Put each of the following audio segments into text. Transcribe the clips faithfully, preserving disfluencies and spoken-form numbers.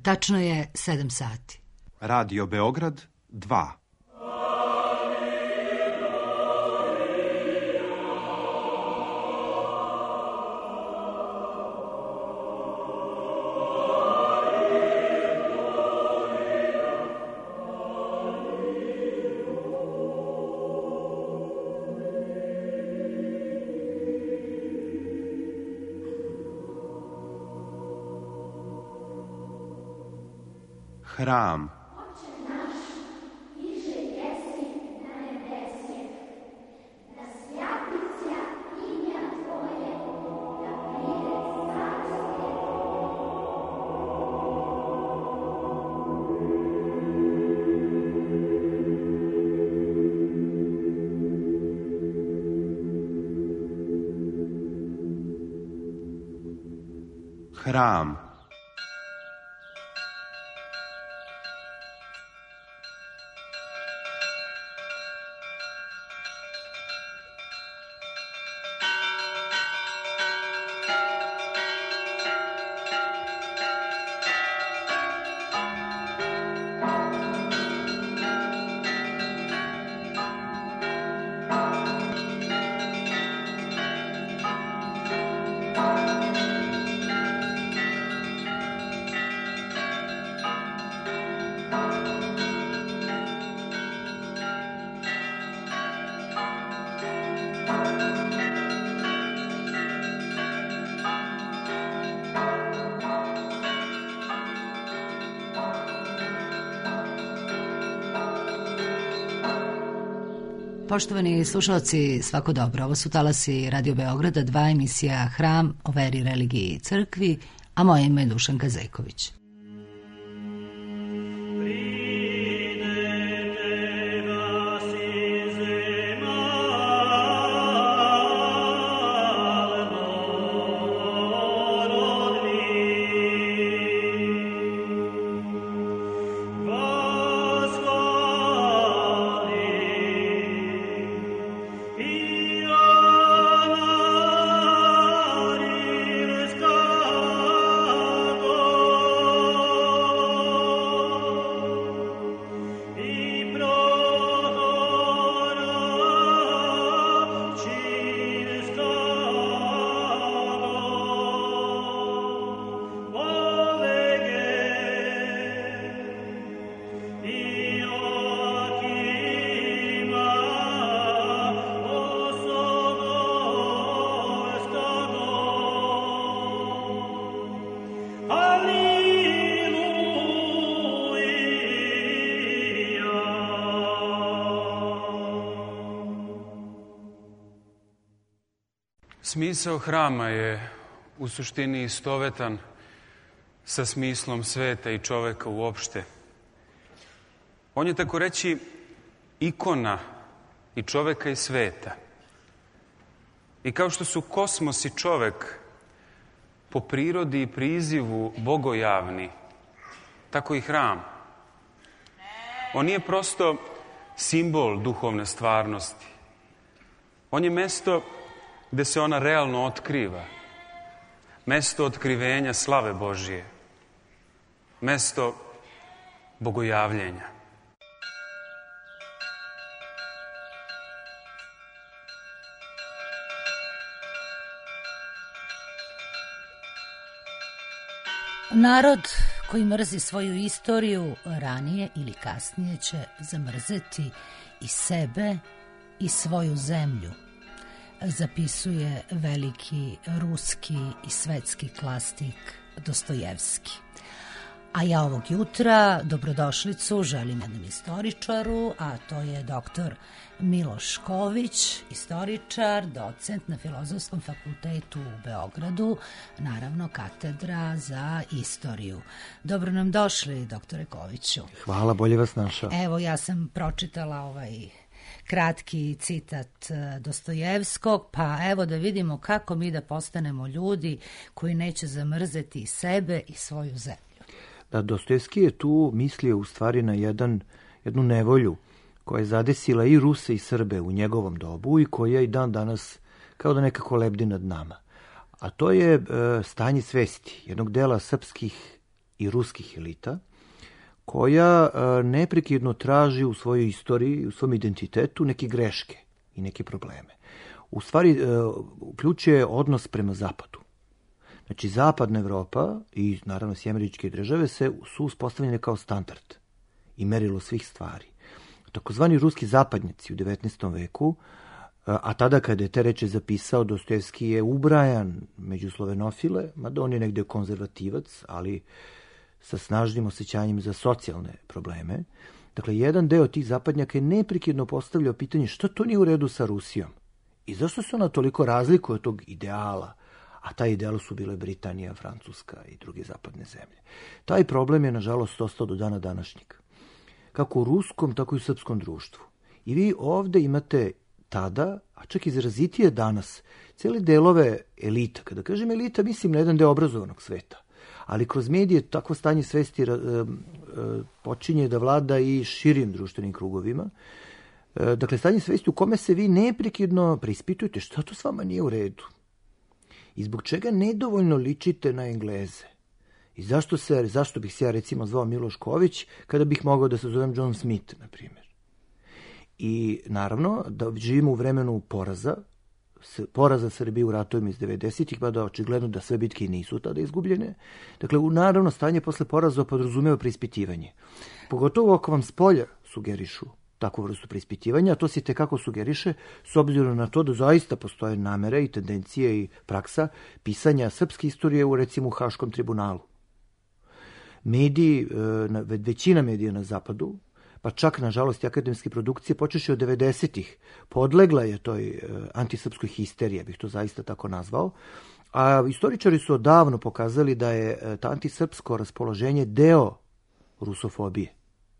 Tačno je sedam sati. Radio Beograd dva. Hram. Hram. Poštovani slušalci, svako dobro. Ovo su talasi Radio Beograda, dva, emisija Hram o veri, religiji i crkvi, a moje ime je Dušanka Zejković. Smisao hrama je u suštini istovetan sa smislom sveta i čoveka uopšte. On je, tako reći, ikona i čoveka i sveta. I kao što su kosmos i čovek po prirodi i prizivu bogojavni, tako i hram. On nije prosto simbol duhovne stvarnosti. On je mesto gde se ona realno otkriva. Mesto otkrivenja slave Božije. Mesto bogojavljenja. Narod koji mrzi svoju istoriju ranije ili kasnije će zamrzeti i sebe i svoju zemlju, zapisuje veliki ruski i svetski klasik Dostojevski. A ja ovog jutra dobrodošlicu želim jednom istoričaru, a to je doktor Miloš Ković, istoričar, docent na Filozofskom fakultetu u Beogradu, naravno katedra za istoriju. Dobro nam došli, doktore Koviću. Hvala, bolje vas našao. Evo, ja sam pročitala ovaj kratki citat Dostojevskog, pa evo da vidimo kako mi da postanemo ljudi koji neće zamrzeti sebe i svoju zemlju. Da, Dostojevski je tu mislio u stvari na jedan, jednu nevolju koja je zadesila i Ruse i Srbe u njegovom dobu i koja i dan danas kao da nekako lebdi nad nama. A to je e, stanje svesti jednog dela srpskih i ruskih elita, koja neprekidno traži u svojoj istoriji, u svom identitetu neke greške i neke probleme. U stvari, uključuje odnos prema zapadu. Znači, zapadna Evropa i naravno Sjedinjene Američke Države se su uspostavljene kao standard i merilo svih stvari. Takozvani ruski zapadnjaci u devetnaestom veku, a tada kada je te reči zapisao, Dostojevski je ubrajan među slovenofile, mada on je negde konzervativac, ali sa snažnim osjećanjem za socijalne probleme. Dakle, jedan deo tih zapadnjaka je neprekidno postavljao pitanje što to nije u redu sa Rusijom i zašto se ona toliko razlikuje od tog ideala, a taj ideal su bile Britanija, Francuska i druge zapadne zemlje. Taj problem je, nažalost, ostao do dana današnjeg. Kako u ruskom, tako i u srpskom društvu. I vi ovde imate tada, a čak izrazitije danas, cijeli delove elita. Kada kažem elita, mislim na jedan deo obrazovanog sveta. Ali kroz medije takvo stanje svesti e, e, počinje da vlada i širim društvenim krugovima. E, dakle, stanje svesti u kome se vi neprekidno preispitujete šta to s vama nije u redu. I zbog čega nedovoljno ličite na Engleze. I zašto, se, zašto bih se ja recimo zvao Miloš Ković kada bih mogao da se zovem John Smith, na primjer. I naravno da živimo u vremenu poraza, poraza Srbije u ratovima iz devedesetih, pa da očigledno da sve bitke nisu tada izgubljene. Dakle, u naravno stanje posle poraza podrazumeva preispitivanje. Pogotovo ako vam s polja sugerišu takvu vrstu preispitivanja, a to se tekako sugeriše s obzirom na to da zaista postoje namere i tendencije i praksa pisanja srpske istorije u recimo u Haškom tribunalu. Mediji, većina medija na zapadu, pa čak, nažalost, i akademske produkcije, počeši od devedesetih, podlegla je toj antisrpskoj histeriji, ja bih to zaista tako nazvao, a istoričari su odavno pokazali da je ta antisrpsko raspoloženje deo rusofobije.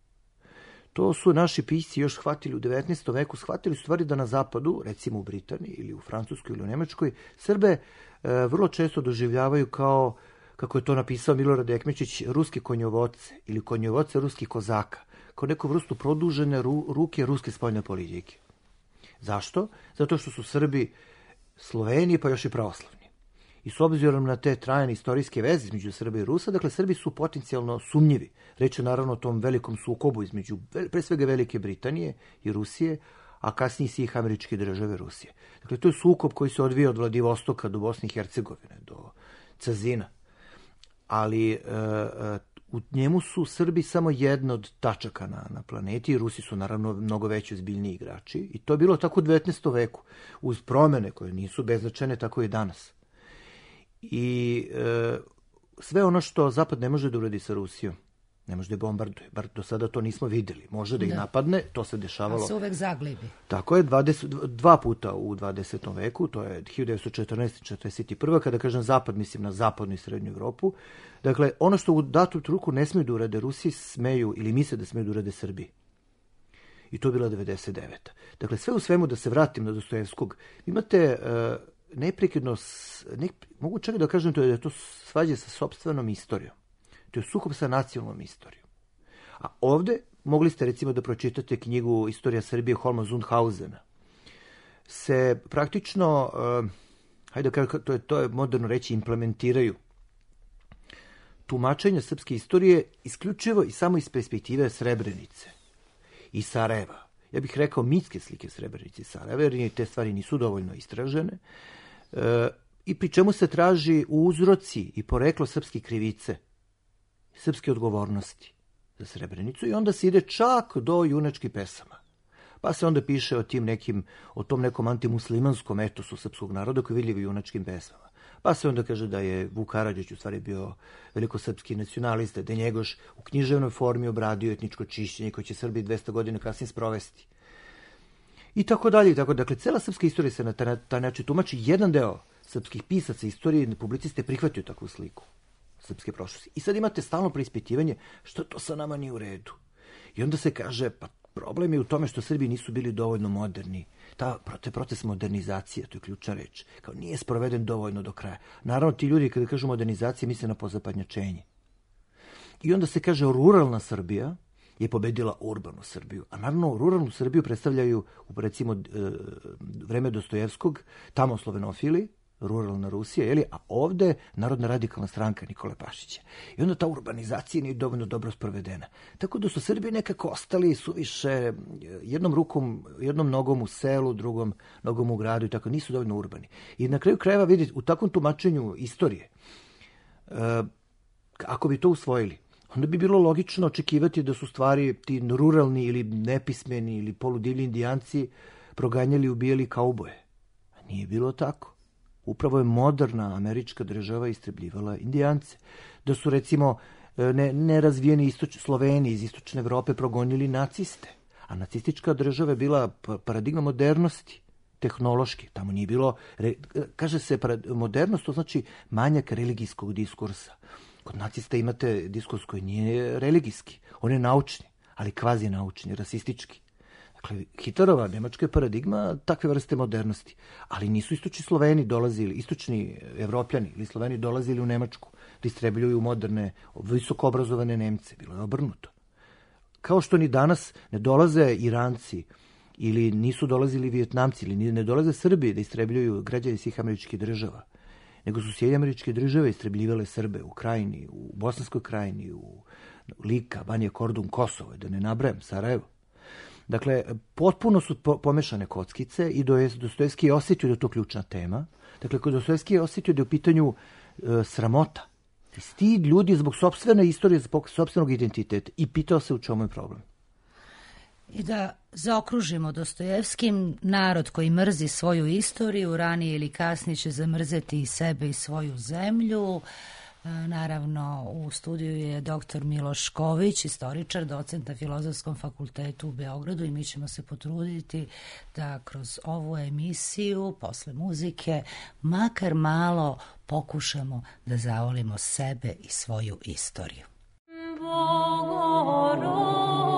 To su naši pisci još shvatili u devetnaestom veku, shvatili su stvari da na zapadu, recimo u Britaniji ili u Francuskoj ili u Nemačkoj, Srbe e, vrlo često doživljavaju kao, kako je to napisao Milorad Ekmečić, ruske konjovodce ili konjovodce ruskih kozaka, kao neku vrstu produžene ru, ruke ruske spoljne politike. Zašto? Zato što su Srbi Sloveni, pa još i pravoslavni. I s obzirom na te trajne istorijske veze između Srba i Rusa, dakle, Srbi su potencijalno sumnjivi. Reč je naravno o tom velikom sukobu između, pre svega, Velike Britanije i Rusije, a kasnije svih Američke Države Rusije. Dakle, to je sukob koji se odvija od Vladivostoka do Bosne i Hercegovine, do Cazina. Ali e, u njemu su Srbi samo jedna od tačaka na, na planeti i Rusi su naravno mnogo veći ozbiljniji igrači. I to je bilo tako u devetnaestom veku, uz promene koje nisu beznačajne, tako i danas. I e, sve ono što Zapad ne može da uradi sa Rusijom, ne može da je bombarduje, bar do sada to nismo videli. Može da ih napadne, to se dešavalo. A se uvek zaglibi. Tako je, dvadeset, dva puta u dvadesetom veku, to je hiljadu devetsto četrnaeste i četrdeset prve. Kada kažem Zapad, mislim na zapadnu i srednju Evropu. Dakle, ono što u datu truku ne smeju da urade Rusi, smeju ili misle da smeju da urade Srbiji. I to je bila devedeset deveta. Dakle, sve u svemu, da se vratim na Dostojevskog, imate... Uh, neprekidno, ne, mogu čak da kažem to je da to svađa sa sopstvenom istorijom. To je sukob sa nacionalnom istorijom. A ovde mogli ste recimo da pročitate knjigu Istorija Srbije Holma Zundhausena. Se praktično, uh, hajde da kažem, to je, to je moderno reći, implementiraju tumačenja srpske istorije isključivo i samo iz perspektive Srebrenice i Sarajeva. Ja bih rekao mitske slike Srebrenice i Sarajeva, jer te stvari nisu dovoljno istražene. E, I pri čemu se traži uzroci i poreklo srpske krivice, srpske odgovornosti za Srebrenicu i onda se ide čak do junačkih pesama. Pa se onda piše o tim nekim, o tom nekom antimuslimanskom etosu srpskog naroda koji je vidljiv u junačkim pesmama. Pa se onda kaže da je Vuk Karadžić u stvari bio velikosrpski nacionalista, da je Njegoš u književnoj formi obradio etničko čišćenje koje će Srbiji dvesta godina kasnije sprovesti. I tako dalje, i tako. Dakle, cela srpska istorija se na taj način tumači. Jedan deo srpskih pisaca istorije i publiciste prihvatio takvu sliku srpske prošlosti. I sad imate stalno preispitivanje što to sa nama nije u redu. I onda se kaže, pa problem je u tome što Srbi nisu bili dovoljno moderni. Ta proces modernizacije, to je ključna reč, kao nije sproveden dovoljno do kraja. Naravno, ti ljudi kada kažu modernizacija misle na pozapadnjačenje. I onda se kaže ruralna Srbija je pobedila urbanu Srbiju. A naravno, ruralnu Srbiju predstavljaju, recimo, vreme Dostojevskog, tamo slovenofili, ruralna Rusija, jeli? A ovde Narodna radikalna stranka Nikole Pašića. I onda ta urbanizacija nije dovoljno dobro sprovedena. Tako da su Srbi nekako ostali suviše jednom rukom, jednom nogom u selu, drugom nogom u gradu i tako, nisu dovoljno urbani. I na kraju krajeva vidite, u takvom tumačenju istorije, ako bi to usvojili, onda bi bilo logično očekivati da su stvari ti ruralni ili nepismeni ili poludivlji indijanci proganjali i ubijali kauboje. A nije bilo tako. Upravo je moderna američka država istrebljivala indijance. Da su, recimo, ne, nerazvijeni istoč, Sloveni iz istočne Evrope progonili naciste. A nacistička država je bila paradigma modernosti, tehnološki. Tamo nije bilo, kaže se, modernost, to znači manjak religijskog diskursa. Kod nacista imate diskurs koji nije religijski, on je naučni, ali kvazi naučni, rasistički. Dakle, Hitlerova nemačka paradigma takve vrste modernosti, ali nisu istočni Sloveni dolazili, istočni Evropljani ili Sloveni dolazili u Nemačku da istrebljuju moderne, visoko obrazovane Nemce. Bilo je obrnuto. Kao što ni danas ne dolaze Iranci ili nisu dolazili Vijetnamci ili ne dolaze Srbi da istrebljuju građani svih američkih država, nego su Sjedinjene Američke Države istrebljivale Srbe u Krajini, u Bosanskoj Krajini, u Lika, Banja Kordun, Kosovo, da ne nabrajam, Sarajevo. Dakle, potpuno su po- pomešane kockice i Dostojevski je osjetio da je to ključna tema. Dakle, Dostojevski je osjetio da je u pitanju e, sramota, stid ljudi zbog sopstvene istorije, zbog sopstvenog identiteta i pitao se u čemu je problem. I da zaokružimo Dostojevskim, narod koji mrzi svoju istoriju, ranije ili kasnije će zamrzeti i sebe i svoju zemlju. Naravno, u studiju je doktor Miloš Šković, istoričar, docent na Filozofskom fakultetu u Beogradu i mi ćemo se potruditi da kroz ovu emisiju, posle muzike, makar malo pokušamo da zavolimo sebe i svoju istoriju. Bogorodice,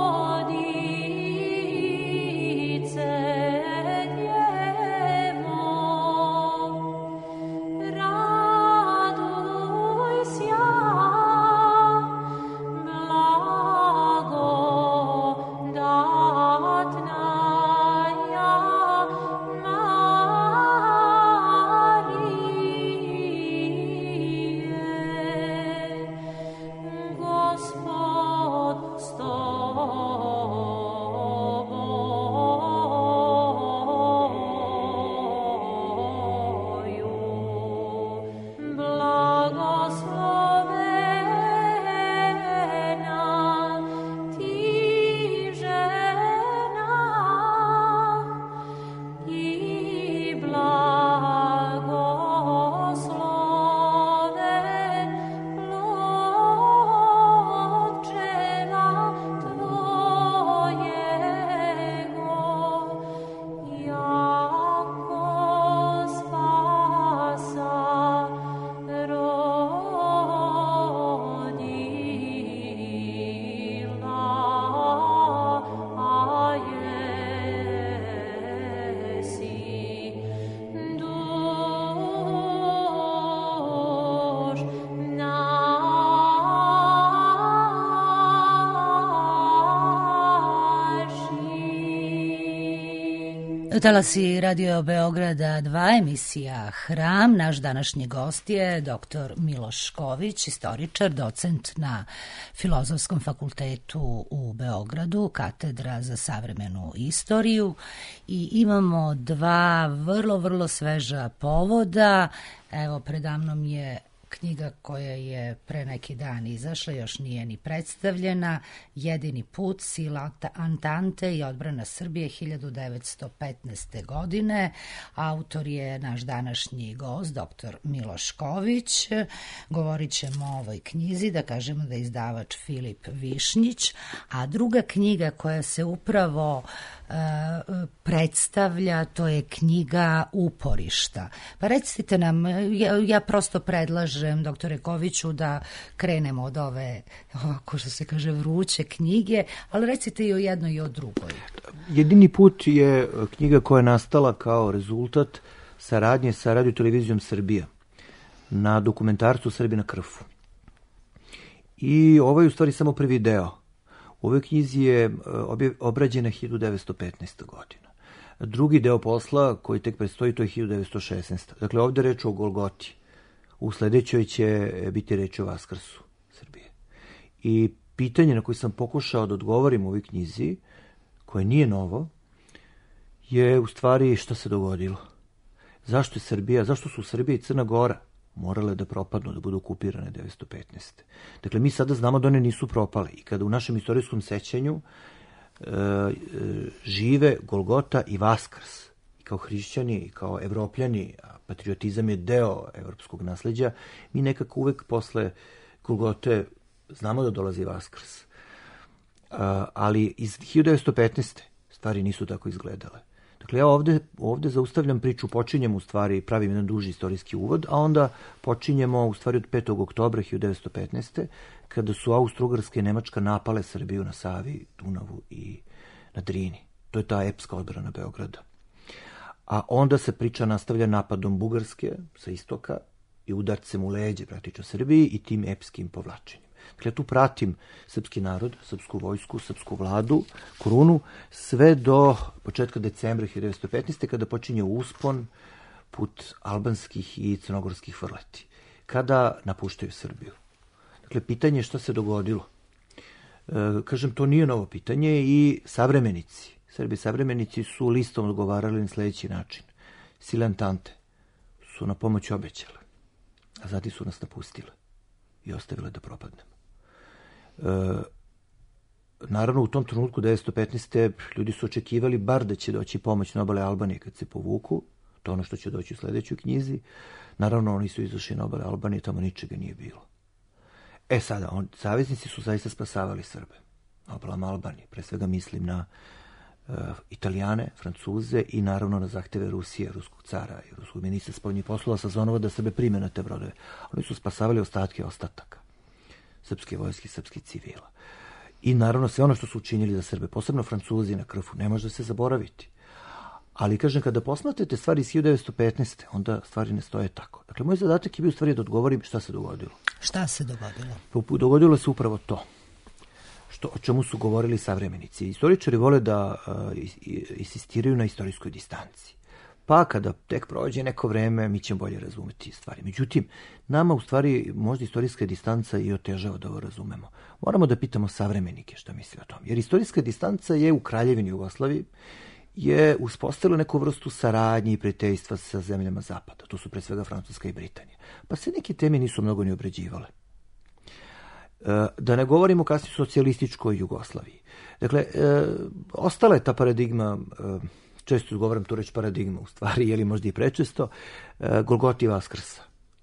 Talasi Radio Beograda dva, emisija Hram. Naš današnji gost je doktor Miloš Šković, istoričar, docent na Filozofskom fakultetu u Beogradu, katedra za savremenu istoriju. I imamo dva vrlo, vrlo sveža povoda. Evo, predamnom je knjiga koja je pre neki dan izašla, još nije ni predstavljena, Jedini put, Sila Antante i odbrana Srbije hiljadu devetsto petnaeste. godine. Autor je naš današnji gost, doktor Miloš Šković. Govorit ćemo o ovoj knjizi, da kažemo da je izdavač Filip Višnjić, a druga knjiga koja se upravo uh, predstavlja, to je knjiga Uporišta. Pa recite nam, ja, ja prosto predlažem, doktore Koviću, da krenemo od ove, ovako što se kaže, vruće knjige, ali recite i o jednoj i o drugoj. Jedini put je knjiga koja je nastala kao rezultat saradnje sa Radio televizijom Srbija na dokumentarcu Srbi na Krfu. I ovo je u stvari samo prvi deo. U ovoj knjizi je obrađena hiljadu devetsto petnaeste. godina. Drugi deo posla koji tek predstoji, to je hiljadu devetsto šesnaesta. Dakle, ovde je reč o Golgoti. U sledećoj će biti reč o Vaskrsu Srbije. I pitanje na koje sam pokušao da odgovorim u ovoj knjizi, koje nije novo, je u stvari šta se dogodilo. Zašto je Srbija, zašto su Srbija i Crna Gora morale da propadnu, da budu okupirane devetsto petnaeste. Dakle, mi sada znamo da one nisu propale i kada u našem istorijskom sećanju e, e, žive Golgota i Vaskrs, i kao hrišćani, i kao evropljani, a patriotizam je deo evropskog nasleđa, mi nekako uvek posle Golgote znamo da dolazi Vaskrs. E, ali iz hiljadu devetsto petnaeste stvari nisu tako izgledale. Dakle, ja ovde, ovde zaustavljam priču, počinjem u stvari, pravim jedan duži istorijski uvod, a onda počinjemo u stvari od petog oktobra hiljadu devetsto petnaeste. kada su Austro-Ugarska i Nemačka napale Srbiju na Savi, Dunavu i na Drini. To je ta epska odbrana Beograda. A onda se priča nastavlja napadom Bugarske sa istoka i udarcem u leđe praktično Srbiji i tim epskim povlačenjem. Dakle, tu pratim srpski narod, srpsku vojsku, srpsku vladu, Korunu, sve do početka decembra hiljadu devetsto petnaeste. kada počinje uspon put albanskih i crnogorskih vrleti, kada napuštaju Srbiju. Dakle, pitanje je šta se dogodilo. E, kažem, to nije novo pitanje i savremenici, Srbi savremenici su listom odgovarali na sledeći način. Sile Antante su na pomoć obećale, a zatim su nas napustile i ostavile da propadnemo. E, naravno, u tom trenutku devetsto petnaeste. ljudi su očekivali bar da će doći pomoć na obale Albanije kad se povuku, to je ono što će doći u sledećoj knjizi. Naravno, oni su izašli na obale Albanije, tamo ničega nije bilo. E sada, on, saveznici su zaista spasavali Srbe na obalama Albanije, pre svega mislim na uh, Italijane, Francuze i naravno na zahteve Rusije, ruskog cara i ruskog ministra spoljnih poslova Sazonova da Srbe prime na te brodove. Oni su spasavali ostatke ostataka srpske vojske, srpskih civila. I naravno sve ono što su učinili za Srbe, posebno Francuzi na Krfu, ne može se zaboraviti. Ali, kažem, kada posmatrate stvari iz hiljadu devetsto petnaeste. onda stvari ne stoje tako. Dakle, moj zadatak je bio stvari da odgovorim šta se dogodilo. Šta se dogodilo? Dogodilo se upravo to, što, o čemu su govorili savremenici. Istoričari vole da uh, insistiraju na istorijskoj distanci. Pa kada tek prođe neko vreme, mi ćemo bolje razumeti stvari. Međutim, nama u stvari možda istorijska distanca i otežava da ovo razumemo. Moramo da pitamo savremenike šta misle o tom. Jer istorijska distanca je u Kraljevini Jugoslaviji je uspostavilo neku vrstu saradnje i prijateljstva sa zemljama Zapada. To su pre svega Francuska i Britanija. Pa se neke teme nisu mnogo ni obrađivale. E, da ne govorimo kasnije o socijalističkoj Jugoslaviji. Dakle, e, ostala je ta paradigma, e, često izgovaram tu reč paradigma u stvari, je li možda i prečesto, e, Golgoti Vaskrsa.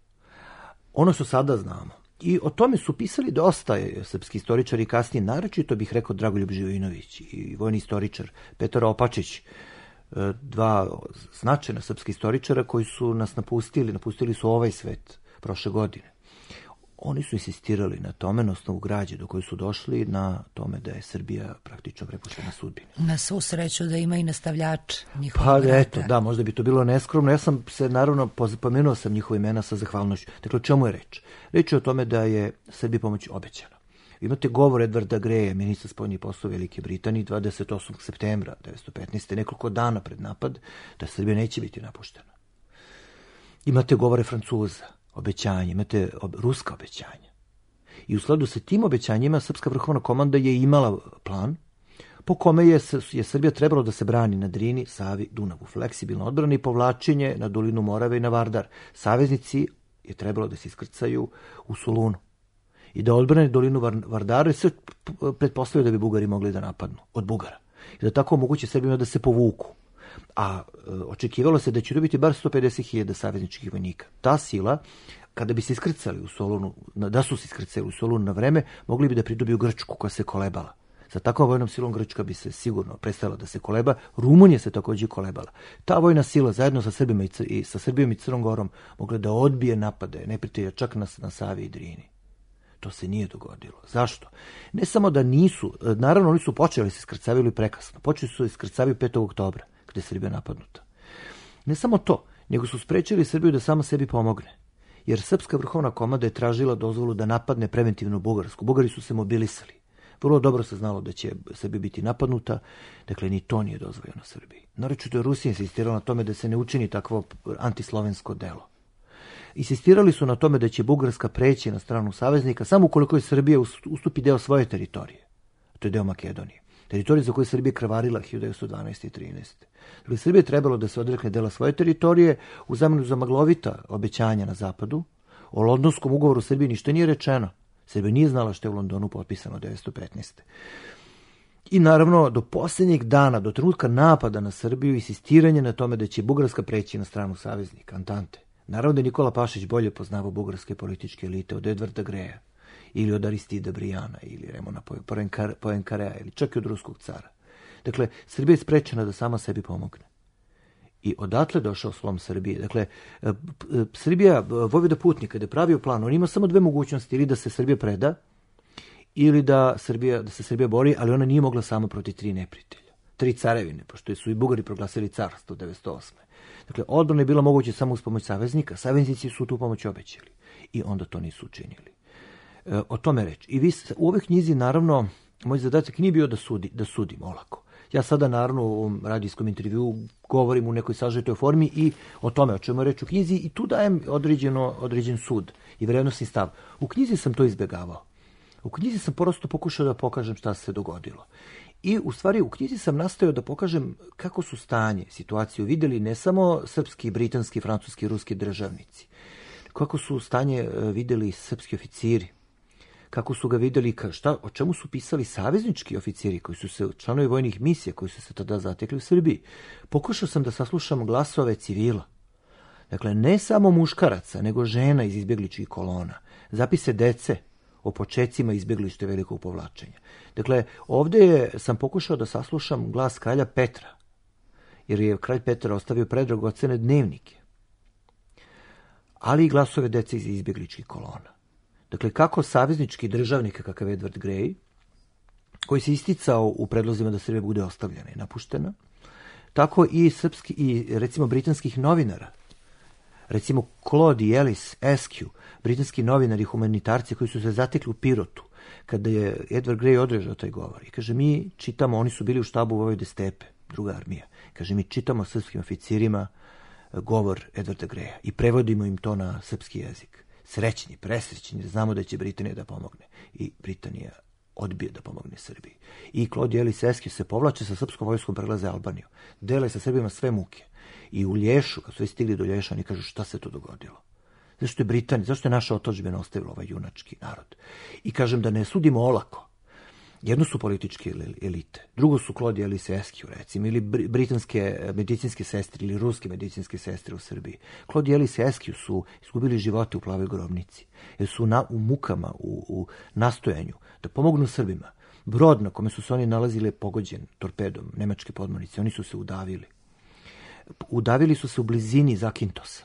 Ono što sada znamo. I o tome su pisali dosta srpski istoričari kasnije, naročito bih rekao Dragoljub Živojinović i vojni istoričar Petar Opačić, dva značajna srpska istoričara koji su nas napustili, napustili su ovaj svet prošle godine. Oni su insistirali na tome, na osnovu građe do koje su došli, na tome da je Srbija praktično prepuštena sudbini. Na svu sreću da ima i nastavljač njihovog Pa rata. eto, da, možda bi to bilo neskromno. Ja sam se, naravno, pomenuo sam njihove imena sa zahvalnošću. Dakle, o čemu je reč? Reč je o tome da je Srbiji pomoć obećana. Imate govor Edvarda Greja, ministra spoljnih poslova Velike Britanije, dvadeset osmog septembra devetsto petnaeste. nekoliko dana pred napad, da Srbija neće biti napuštena. Imate govore Francuza, obećanje, imate ob, ruska obećanja. I u skladu sa tim obećanjima Srpska vrhovna komanda je imala plan po kome je, je Srbija trebalo da se brani na Drini, Savi, Dunavu. Fleksibilno odbrana i povlačenje na dolinu Morave i na Vardar. Saveznici je trebalo da se iskrcaju u Solunu i da odbrane dolinu Vardara i sve pretpostavljaju da bi Bugari mogli da napadnu od Bugara. I da tako omoguće Srbima da se povuku. A e, očekivalo se da će dobiti bar sto pedeset hiljada savezničkih vojnika. Ta sila, kada bi se iskrcali u Solunu, da su se iskrcali u Solunu na vreme, mogli bi da pridobiju Grčku koja se kolebala. Sa takvom vojnom silom Grčka bi se sigurno prestala da se koleba. Rumunija se takođe kolebala. Ta vojna sila zajedno sa Srbima i, i sa Srbijom i Crnom Gorom mogla da odbije napade neprijatelja čak na, na Savi i Drini. To se nije dogodilo. Zašto? Ne samo da nisu, naravno oni su počeli se iskrcavili prekasno. Počeli su iskrcavili petog oktobra, kada je Srbija napadnuta. Ne samo to, nego su sprečili Srbiju da sama sebi pomogne. Jer Srpska vrhovna komanda je tražila dozvolu da napadne preventivno Bugarsku. Bugari su se mobilisali. Vrlo dobro se znalo da će Srbija biti napadnuta, dakle ni to nije dozvoljeno Srbiji. Naročito je Rusija insistirala na tome da se ne učini takvo antislovensko delo. Insistirali su na tome da će Bugarska preći na stranu saveznika samo ukoliko je Srbija ustupi deo svoje teritorije. To je deo Makedonije. Teritorije za koje je Srbija krvarila hiljadu devetsto dvanaeste. i trinaeste. Dakle, Srbija je trebalo da se odrekne dela svoje teritorije u zamenu za maglovita obećanja na zapadu. O Londonskom ugovoru Srbiji ništa nije rečeno. Srbija nije znala što je u Londonu potpisano devetsto petnaeste. I naravno, do posljednjeg dana, do trenutka napada na Srbiju, insistiranje na tome da će Bugarska preći na stranu saveznika, Antante. Naravno da je Nikola Pašić bolje poznavao bugarske političke elite od Edvarda Greja, ili od Aristida Brijana, ili Remona Poenkarea, ili čak i od ruskog cara. Dakle, Srbija je sprečena da sama sebi pomogne. I odatle došao slom Srbije. Dakle, Srbija, Vojvoda Putnik, kada je pravio plan, on ima samo dve mogućnosti, ili da se Srbija preda, ili da, Srbija, da se Srbija bori, ali ona nije mogla sama protiv tri neprijatelja. Tri carevine, pošto su i Bugari proglasili carstvo devetsto osme. Dakle, odbrana je bila moguća samo uz pomoć saveznika, saveznici su tu pomoć obećali i onda to nisu učinili. E, o tome reč. I vi, u ovoj knjizi, naravno, moj zadatak nije bio da, sudi, da sudim olako. Ja sada, naravno, u ovom radijskom intervjuu govorim u nekoj sažetoj formi i o tome o čemu je reč u knjizi i tu dajem određeno, određen sud i vrednosni stav. U knjizi sam to izbjegavao. U knjizi sam prosto pokušao da pokažem šta se dogodilo. I u stvari u knjizi sam nastojao da pokažem kako su stanje, situaciju vidjeli ne samo srpski, britanski, francuski, ruski državnici, kako su stanje vidjeli srpski oficiri, kako su ga vidjeli, šta, o čemu su pisali saveznički oficiri koji su se članovi vojnih misija, koji su se tada zatekli u Srbiji. Pokušao sam da saslušam glasove civila. Dakle, ne samo muškaraca, nego žena iz izbjegličkih kolona, zapise dece o počecima izbjeglište velikog povlačenja. Dakle, ovdje sam pokušao da saslušam glas kralja Petra, jer je kralj Petar ostavio predragocene dnevnike, ali i glasove dece iz izbjegličkih kolona. Dakle, kako saveznički državnik kakav je Edward Grey, koji se isticao u predlozima da Srbija bude ostavljena i napuštena, tako i srpski i recimo britanskih novinara, recimo Claude i Ellis Askew, britanski novinari i humanitarci koji su se zatekli u Pirotu, kada je Edward Grey održao taj govor. I kaže, mi čitamo, oni su bili u štabu Vojvode Stepe, druga armija. Kaže, mi čitamo srpskim oficirima govor Edwarda Greya i prevodimo im to na srpski jezik. Srećni, presrećni, znamo da će Britanija da pomogne. I Britanija odbije da pomogne Srbiji. I Claude i Ellis Askew se povlače sa srpskom vojskom, prelaze Albaniju. Dele sa Srbima sve muke. I u Lješu, kad su stigli do Lješa, oni kažu šta se to dogodilo. Zašto je Britanija, zašto je naša otadžbina ostavila ovaj junački narod? I kažem da ne sudimo olako. Jedno su političke elite, drugo su Claude i Ellis Askew, recimo, ili britanske medicinske sestre ili ruske medicinske sestre u Srbiji. Claude i Ellis Askew su izgubili živote u Plavoj grobnici, jer su na, u mukama, u, u nastojanju da pomognu Srbima. Brod na kome su se oni nalazili je pogođen torpedom nemačke podmornice, oni su se udavili. Udavili su se u blizini Zakintosa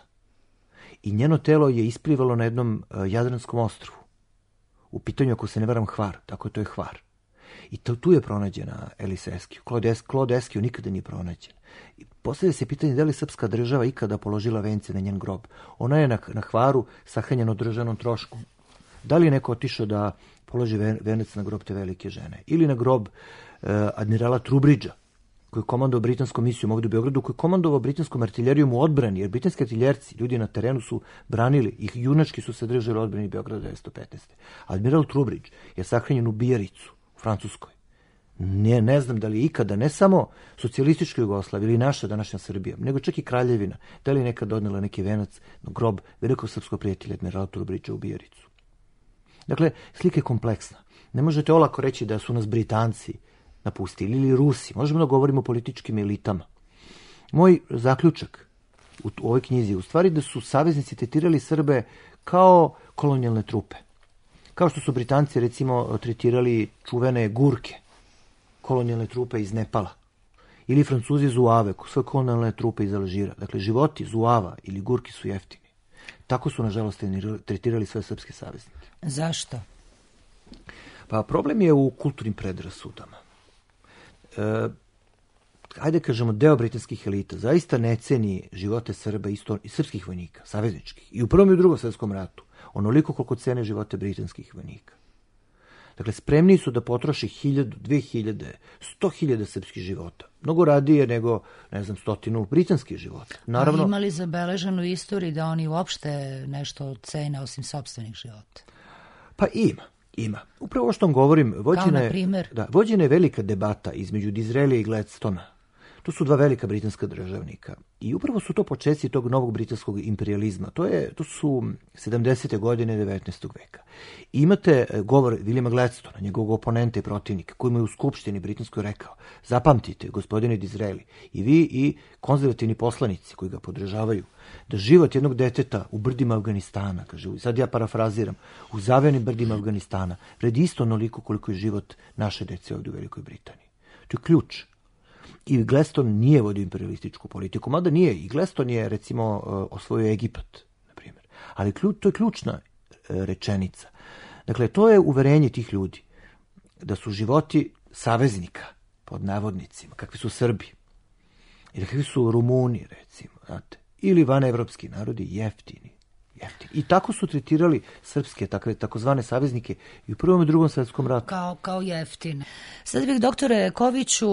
i njeno telo je isplivalo na jednom uh, jadranskom ostrvu. U pitanju, ako se ne varam, Hvar, tako to je Hvar. I to, tu je pronađena Ellis Askew. Claude, Claude Askew nikada nije pronađen. I postavlja se pitanje da li srpska država ikada položila vence na njen grob. Ona je na, na Hvaru sahranjena o državnom trošku. Da li je neko otišao da položi venac na grob te velike žene? Ili na grob uh, admirala Trubridgea, koji je komandovao britanskom misijom ovdje u Beogradu, koji je komandovao britanskom artiljerijom u odbrani, jer britanski artiljerci, ljudi na terenu su branili, ih junački su se držali odbrani Beograda devetsto petnaeste. Admiral Trubridge je sahranjen u Bijaricu, u Francuskoj. Ne, ne znam da li je ikada, ne samo socijalistička Jugoslavija ili naša današnja Srbija, nego čak i Kraljevina, da li je nekada odnela neki venac na grob velikog srpskog prijatelja admirala Trubridgea u Bijaricu. Dakle, slika je kompleksna. Ne možete olako reći da su nas Britanci napustili ili Rusi. Možemo da govorimo o političkim elitama. Moj zaključak u ovoj knjizi je u stvari da su saveznici tretirali Srbe kao kolonijalne trupe. Kao što su Britanci, recimo, tretirali čuvene Gurke, kolonijalne trupe iz Nepala. Ili Francuzi Zuave, sve kolonijalne trupe iz Alžira. Dakle, životi Zuava ili Gurki su jeftini. Tako su, nažalost, tretirali sve srpske saveznike. Zašto? Pa problem je u kulturnim predrasudama. E, ajde kažemo, deo britanskih elita zaista ne ceni živote Srba isto, i srpskih vojnika, savezničkih, i u Prvom i u Drugom svjetskom ratu, onoliko koliko cene živote britanskih vojnika. Dakle, spremni su da potroše hiljadu, dve hiljade, sto hiljada srpskih života. Mnogo radije nego, ne znam, stotinu britanskih života. Naravno, a imali zabeleženu istoriju da oni uopšte nešto cene osim sopstvenih života? Pa ima, ima. Upravo ovo što vam govorim, vođena je, da, vođena je velika debata između Disraelija i Gladstona. To su dva velika britanska državnika. I upravo su to početci tog novog britanskog imperializma. To, je, to su sedamdesete godine devetnaestog veka. I imate govor Williama Gladstona, njegovog oponenta i protivnika, koji mu je u skupštini britanskoj rekao: zapamtite, gospodine Disraeli, i vi i konzervativni poslanici koji ga podržavaju, da život jednog deteta u brdima Afganistana, kaže, sad ja parafraziram, u zavenim brdima Afganistana, vredi isto onoliko koliko je život naše dece ovdje u Velikoj Britaniji. To je ključ. I Gladstone nije vodio imperialističku politiku, mada nije. I Gladstone je, recimo, osvojio Egipat, na primjer. Ali ključ, to je ključna rečenica. Dakle, to je uverenje tih ljudi da su životi saveznika, pod navodnicima, kakvi su Srbi, i da kakvi su Rumuni, recimo, znate, ili vanevropski narodi, jeftini. Jeftini. I tako su tretirali srpske, takve, takozvane saveznike i u Prvom i Drugom svjetskom ratu. Kao, kao jeftine. Sad bih, doktore Koviću,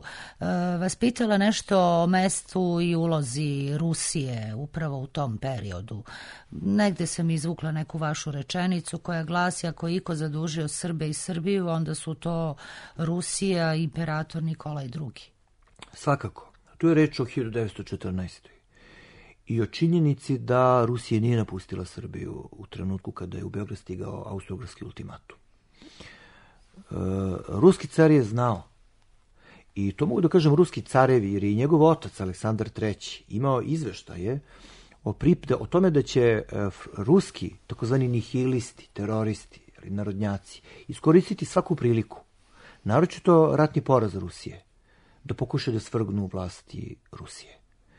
vas pitala nešto o mestu i ulozi Rusije upravo u tom periodu. Negde sam izvukla neku vašu rečenicu koja glasi: ako je iko zadužio Srbe i Srbiju, onda su to Rusija i imperator Nikolaj drugi. Svakako. Tu je reč o hiljadu devetsto četrnaestoj i o činjenici da Rusija nije napustila Srbiju u trenutku kada je u Beograd stigao austro-ugarski ultimatum. E, ruski car je znao, i to mogu da kažem ruski carevi, jer je i njegov otac Aleksandar treći imao izveštaje o, prip, o tome da će e, ruski, takozvani nihilisti, teroristi, narodnjaci, iskoristiti svaku priliku, naročito ratni poraz Rusije, da pokušaju da svrgnu vlasti Rusije.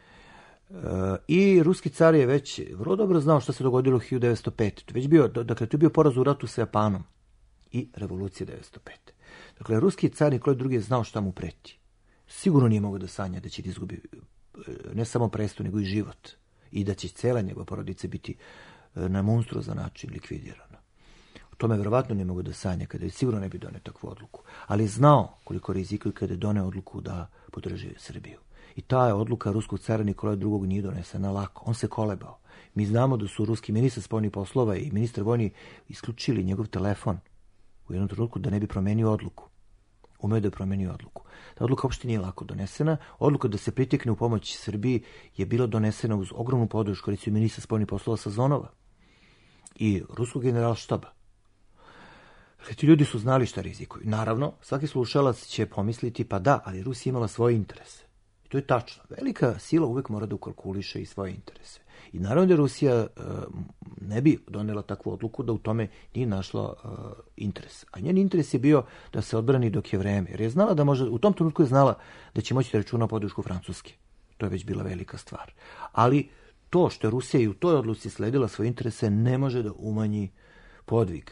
I ruski car je već vrlo dobro znao što se dogodilo u hiljadu devetsto pete. Već bio, dakle, to je bio poraz u ratu sa Japanom i revolucija devetsto pete. Dakle, ruski car Nikolaj drugi je znao šta mu preti. Sigurno nije mogao da sanja da će da izgubi ne samo presto, nego i život. I da će cela njegova porodica biti na monstruozan način likvidirana. O tome verovatno ne mogu da sanja, kada je sigurno ne bi doneo takvu odluku. Ali je znao koliko rizikuje kada je doneo odluku da podrži Srbiju. I ta je odluka ruskog cara Nikolaja drugog nije donesena lako. On se kolebao. Mi znamo da su ruski ministar spoljnih poslova i ministar vojni isključili njegov telefon u jednom trenutku da ne bi promenio odluku. Umeo da je promenio odluku. Ta odluka uopšte nije lako donesena. Odluka da se pritekne u pomoć Srbiji je bila donesena uz ogromnu podršku, recimo ministar spoljnih poslova Sazonova i ruskog generalštaba. Dakle, ti ljudi su znali šta rizikuju. Naravno, svaki slušalac će pomisliti, pa da, ali Rusija imala svoje interese. I to je tačno. Velika sila uvek mora da ukalkuliše i svoje interese. I naravno da Rusija uh, ne bi donela takvu odluku da u tome nije našla uh, interes. A njen interes je bio da se odbrani dok je vreme. Jer je znala da može, u tom trenutku je znala da će moći da računa o podršku Francuske. To je već bila velika stvar. Ali to što je Rusija i u toj odluci sledila svoje interese ne može da umanji podvig.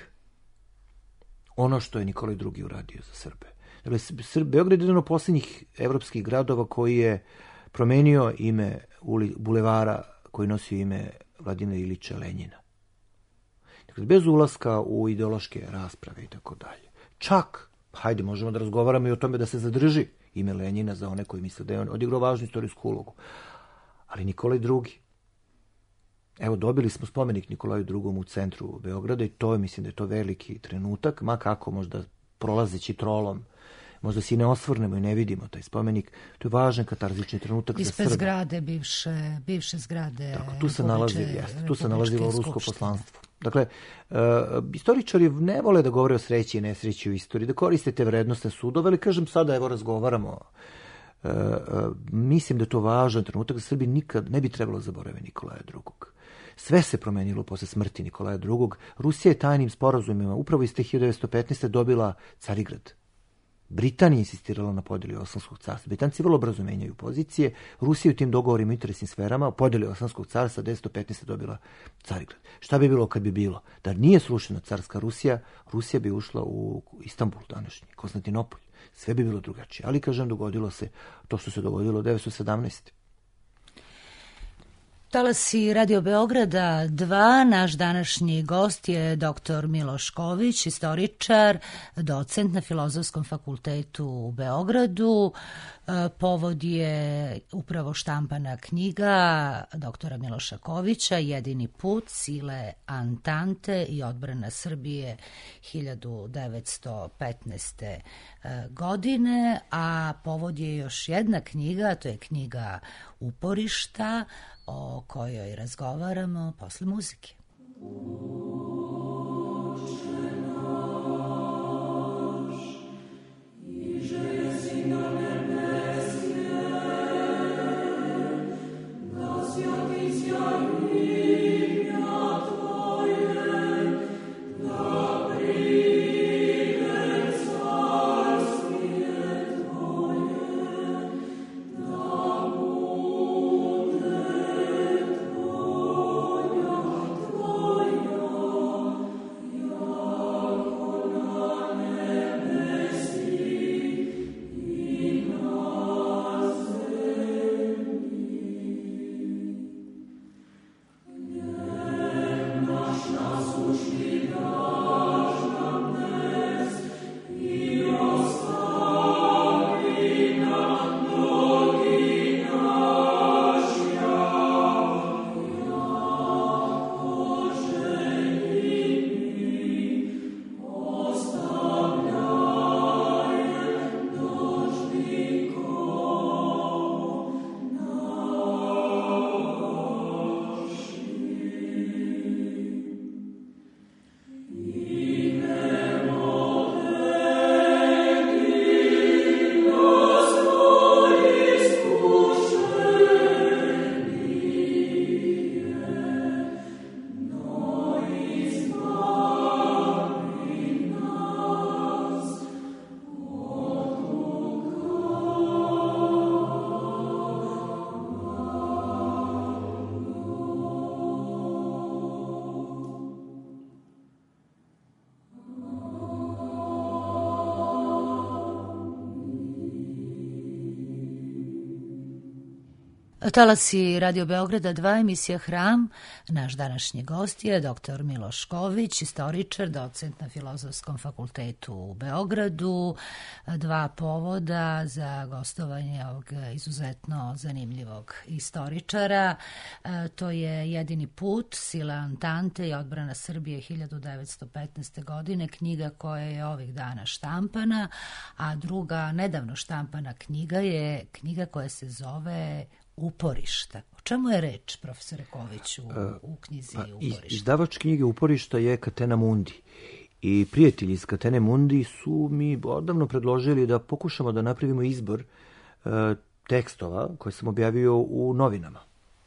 Ono što je Nikolaj drugi uradio za Srbe. Dakle, Beograd je jedan od posljednjih evropskih gradova koji je promenio ime bulevara koji nosi ime Vladimira Ilića Lenjina. Dakle, bez ulaska u ideološke rasprave i tako dalje. Čak, hajde, možemo da razgovaramo i o tome da se zadrži ime Lenjina za one koji misle da je on odigrao važnu istorijsku ulogu. Ali Nikolaj drugi. Evo, dobili smo spomenik Nikolaju drugom u centru Beograda i to je, mislim da je to veliki trenutak, ma kako možda prolazeći trolom, možda si ne osvrnemo i ne vidimo taj spomenik. To je važan katarzični trenutak za Srbe. Ispred zgrade, bivše, bivše zgrade. Tako, tu se nalazi, jeste, tu se nalazilo rusko poslanstvo. Dakle, uh, istoričari ne vole da govore o sreći i nesreći u istoriji, da koriste te vrednostne sudove, ali kažem sada, evo razgovaramo. Uh, uh, mislim da je to važan trenutak, da Srbi nikad ne bi trebalo zaboraviti Nikolaja drugog. Sve se promenilo posle smrti Nikolaja drugog. Rusija je tajnim sporazumima upravo iz te hiljadu devetsto petnaeste dobila Carigrad. Britanija insistirala na podjeli Osmanskog carstva. Britanci vrlo brzo menjaju pozicije. Rusija u tim dogovorima i interesnim sferama podjeli Osmanskog carstva devetsto petnaeste dobila Carigrad. Šta bi bilo kad bi bilo? Da nije srušena carska Rusija, Rusija bi ušla u Istanbul današnji, Konstantinopolj. Sve bi bilo drugačije. Ali, kažem, dogodilo se to što se dogodilo devetsto sedamnaeste. Talasi Radio Beograda dva, naš današnji gost je doktor Miloš Ković, istoričar, docent na Filozofskom fakultetu u Beogradu. Povod je upravo štampana knjiga doktora Miloša Kovića, Jedini put, sile Antante i odbrana Srbije hiljadu devetsto petnaeste. godine, a povod je još jedna knjiga, to je knjiga Uporišta, o kojoj razgovaramo posle muzike. Talasi Radio Beograda dva, emisija Hram. Naš današnji gost je doktor Miloš Ković, istoričar, docent na Filozofskom fakultetu u Beogradu. Dva povoda za gostovanje ovog izuzetno zanimljivog istoričara. To je Jedini put, sila Antante i odbrana Srbije hiljadu devetsto petnaeste. godine, knjiga koja je ovih dana štampana, a druga nedavno štampana knjiga je knjiga koja se zove Uporišta. O čemu je reč, profesore Koviću, u, u knjizi pa, Uporišta? Izdavač knjige Uporišta je Catena Mundi. I prijatelji iz Catene Mundi su mi odavno predložili da pokušamo da napravimo izbor e, tekstova koje sam objavio u novinama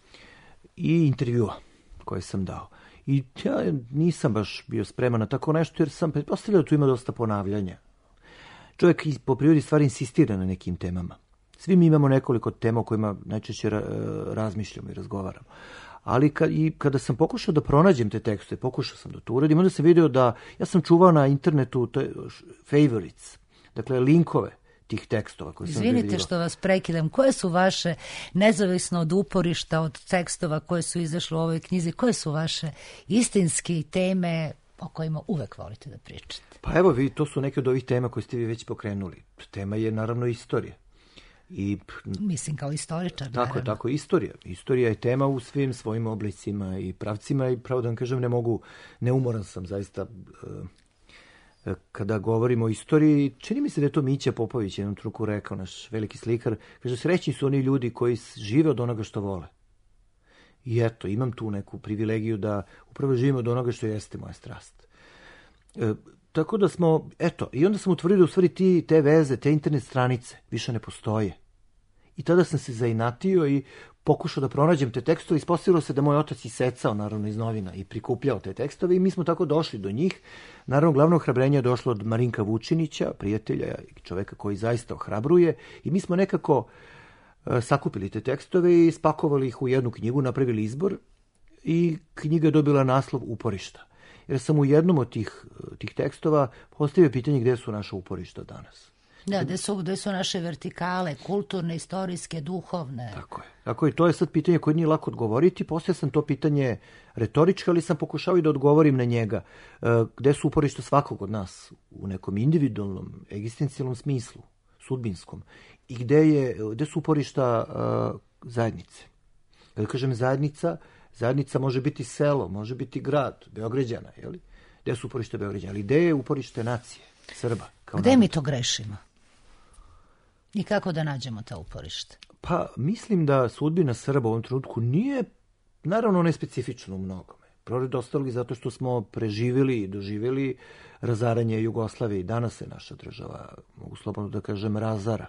i intervjua koje sam dao. I ja nisam baš bio spreman na tako nešto, jer sam pretpostavljao da tu ima dosta ponavljanja. Čovjek po prirodi stvari insistira na nekim temama. Svi mi imamo nekoliko tema o kojima najčešće razmišljamo i razgovaramo. Ali kad, i kada sam pokušao da pronađem te tekste, pokušao sam da to uradim, onda sam vidio da ja sam čuvao na internetu te favorites, dakle linkove tih tekstova koje sam Izvinite objavljivao. što vas prekidam. Koje su vaše, nezavisno od Uporišta, od tekstova koje su izašle u ovoj knjizi, koje su vaše istinske teme o kojima uvek volite da pričate? Pa evo, vi, to su neke od ovih tema koje ste vi već pokrenuli. Tema je naravno istorija. I, Mislim kao istoričar. Tako naravno. je, tako je, istorija. Istorija je tema u svim svojim oblicima i pravcima i pravo da vam kažem ne mogu, neumoran sam zaista kada govorimo o istoriji. Čini mi se da je to Mića Popović jednom truku rekao, naš veliki slikar, kaže srećni su oni ljudi koji žive od onoga što vole. I eto, imam tu neku privilegiju da upravo živim od onoga što jeste moja strast. E, Tako da smo, eto, i onda sam utvrdio da u stvari ti, te veze, te internet stranice više ne postoje. I tada sam se zainatio i pokušao da pronađem te tekstove. Ispostavilo se da moj otac isecao, naravno, iz novina i prikupljao te tekstove i mi smo tako došli do njih. Naravno, glavno ohrabrenje je došlo od Marinka Vučinića, prijatelja i čoveka koji zaista ohrabruje. I mi smo nekako e, sakupili te tekstove i spakovali ih u jednu knjigu, napravili izbor i knjiga je dobila naslov Uporišta. Jer sam u jednom od tih, tih tekstova postavio pitanje gdje su naša uporišta danas. Da, gde su, gde su naše vertikale, kulturne, istorijske, duhovne. Tako je. Tako je. To je sad pitanje koje nije lako odgovoriti. Poslije sam to pitanje retoričko, ali sam pokušao i da odgovorim na njega. E, gde su uporišta svakog od nas u nekom individualnom, egzistencijalnom smislu, sudbinskom. I gde, je, gde su uporišta e, zajednice. Kada kažem zajednica, zajednica može biti selo, može biti grad, Beograđana, je li? Gde su uporište Beograđana? Ali gde je uporište nacije, Srba? Kao gde narod? mi to grešimo? I kako da nađemo ta uporište? Pa mislim da sudbina Srba u ovom trenutku nije, naravno, nespecifična u mnogome. Pored ostalih zato što smo preživjeli i doživjeli razaranje Jugoslavije i danas se naša država, mogu slobodno da kažem, razara.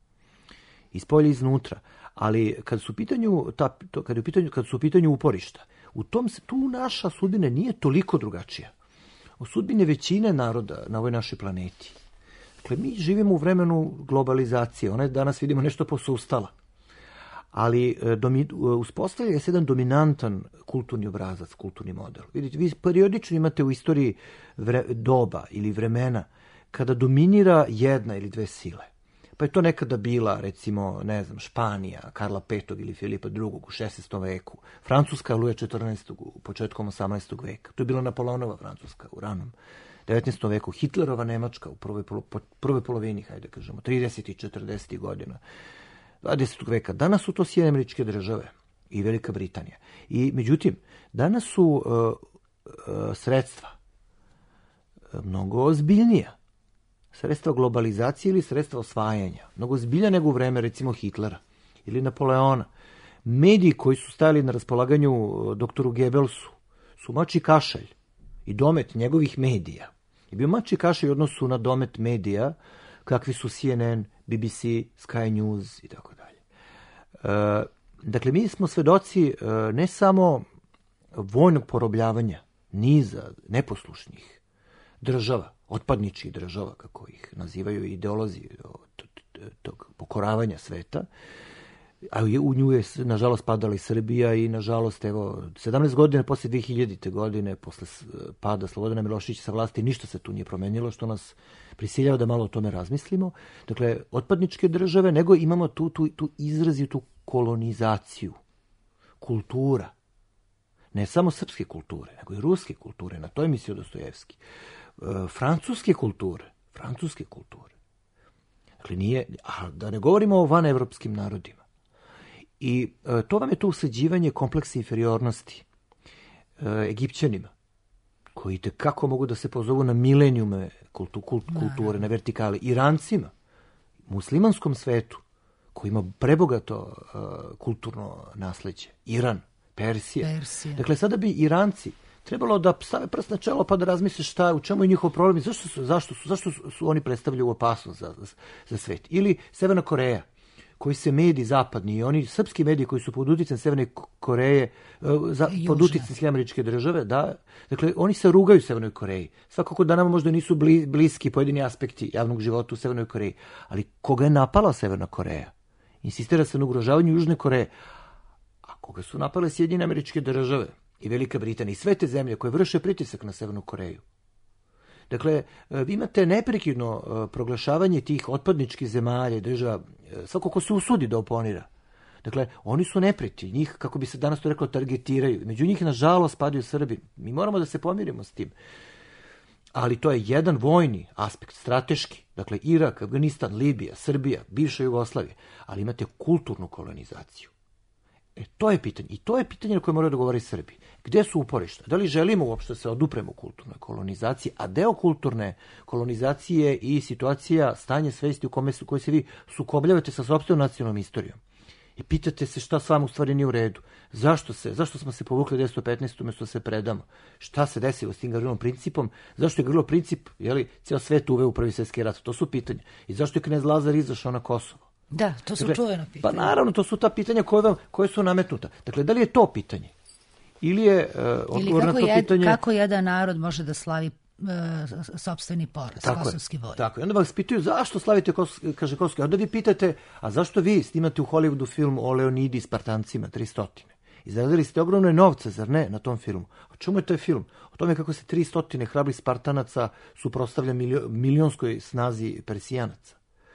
Iz polja iznutra. Ali kad su u pitanju, ta, to, kad je u pitanju, kad su u pitanju uporišta, u tom, tu naša sudbina nije toliko drugačija. O sudbine većine naroda na ovoj našoj planeti. Dakle, mi živimo u vremenu globalizacije. Ona je danas, vidimo, nešto posustala. Ali domi, uspostavlja se jedan dominantan kulturni obrazac, kulturni model. Vidite, vi periodično imate u istoriji vre, doba ili vremena kada dominira jedna ili dve sile. Pa je to nekada bila, recimo, ne znam, Španija, Karla Petog ili Filipa drugog u šesnaestom veku, Francuska Luja četrnaestog u početkom osamnaestog veka. To je bila Napoleonova Francuska u ranom devetnaestom veku, Hitlerova Nemačka u prvoj, polo, prvoj polovini, hajde kažemo, tridesetih i četrdesetih godina dvadesetog veka. Danas su to Sjedinjene Američke Države i Velika Britanija. I međutim, danas su uh, uh, sredstva uh, mnogo ozbiljnija. Sredstva globalizacije ili sredstva osvajanja. Mnogo zbilja nego u vreme, recimo, Hitlera ili Napoleona. Mediji koji su stajali na raspolaganju doktoru Goebbelsu su mači kašalj i domet njegovih medija. Je bio mači kašalj u odnosu na domet medija kakvi su C N N, B B C, Sky News i tako dalje. Dakle, mi smo svedoci e, ne samo vojnog porobljavanja niza neposlušnih država, otpadničkih država, kako ih nazivaju ideolozi tog pokoravanja sveta, a u nju je, nažalost, padala i Srbija i, nažalost, evo, sedamnaest godina posle dve hiljadite godine, posle pada Slobodana Miloševića sa vlasti, ništa se tu nije promenilo, što nas prisiljava da malo o tome razmislimo. Dakle, otpadničke države, nego imamo tu, tu, tu izrazitu kolonizaciju, kultura, ne samo srpske kulture, nego i ruske kulture, na to je mislio Dostojevski, francuske kulture, francuske kulture. Dakle, nije, a da ne govorimo o vanevropskim narodima. I e, to vam je to usađivanje kompleksa inferiornosti e, Egipćanima, koji tekako mogu da se pozovu na milenijume kultu, kult, kulture, na vertikale. Irancima, muslimanskom svetu, koji ima prebogato e, kulturno nasleđe. Iran, Persija. Persija. Dakle, sada bi Iranci trebalo da stave prst na čelo pa da razmisle šta, u čemu je njihov problem i zašto su, zašto su, zašto su, su oni predstavljaju opasnost za, za svet. Ili Severna Koreja, koji se mediji zapadni i oni srpski mediji koji su pod uticajem Severne Koreje, za, pod uticajem Sjedinjenih Američke Države, da, dakle, oni se rugaju Severnoj Koreji. Svakako da nama možda nisu bli, bliski pojedini aspekti javnog života u Severnoj Koreji, ali koga je napala Severna Koreja? Insistira se na ugrožavanju Južne Koreje. A koga su napale Sjedinjene Američke Države i Velika Britanija i sve te zemlje koje vrše pritisak na Severnu Koreju? Dakle, vi imate neprekidno proglašavanje tih otpadničkih zemalja i država, svako ko se usudi da oponira. Dakle, oni su neprijatelji, njih, kako bi se danas to reklo, targetiraju. Među njih, nažalost, padaju Srbi. Mi moramo da se pomirimo s tim. Ali to je jedan vojni aspekt, strateški. Dakle, Irak, Afganistan, Libija, Srbija, bivša Jugoslavija. Ali imate kulturnu kolonizaciju. E, to je pitanje. I to je pitanje na koje moraju da govori Srbi. Gde su uporišta? Da li želimo uopšte se odupremo kulturnoj kolonizaciji? A deo kulturne kolonizacije i situacija, stanje svesti u kome su, koje se vi sukobljavate sa sopstvenom nacionalnom istorijom. I pitate se šta s vama u stvari nije u redu. Zašto se? Zašto smo se povukli devetsto petnaeste umjesto da se predamo? Šta se desilo s tim Gavrilom principom? Zašto je Gavrilo princip, jeli, cijel svet uveo u Prvi svjetski rat? To su pitanja. I zašto je knez Lazar izašao na Kosovo? Da, to su dakle, čujena pitanja. Pa naravno, to su ta pitanja koje, vam, koje su nametnuta. Dakle, da li je to pitanje? Ili je uh, odgovor na to jed, pitanje... kako jedan narod može da slavi uh, sopstveni poraz, kosovski voj. Tako je. Onda vas pitaju zašto slavite, kos, kaže Kosovski. Onda vi pitate, a zašto vi snimate u Hollywoodu film o Leonidi i Spartancima, tristotine? I zaradili ste ogromne novce, zar ne, na tom filmu? O čemu je taj film? O tome kako se tristotine hrabrih Spartanaca suprotstavlja milio, milionskoj snazi Persijanaca.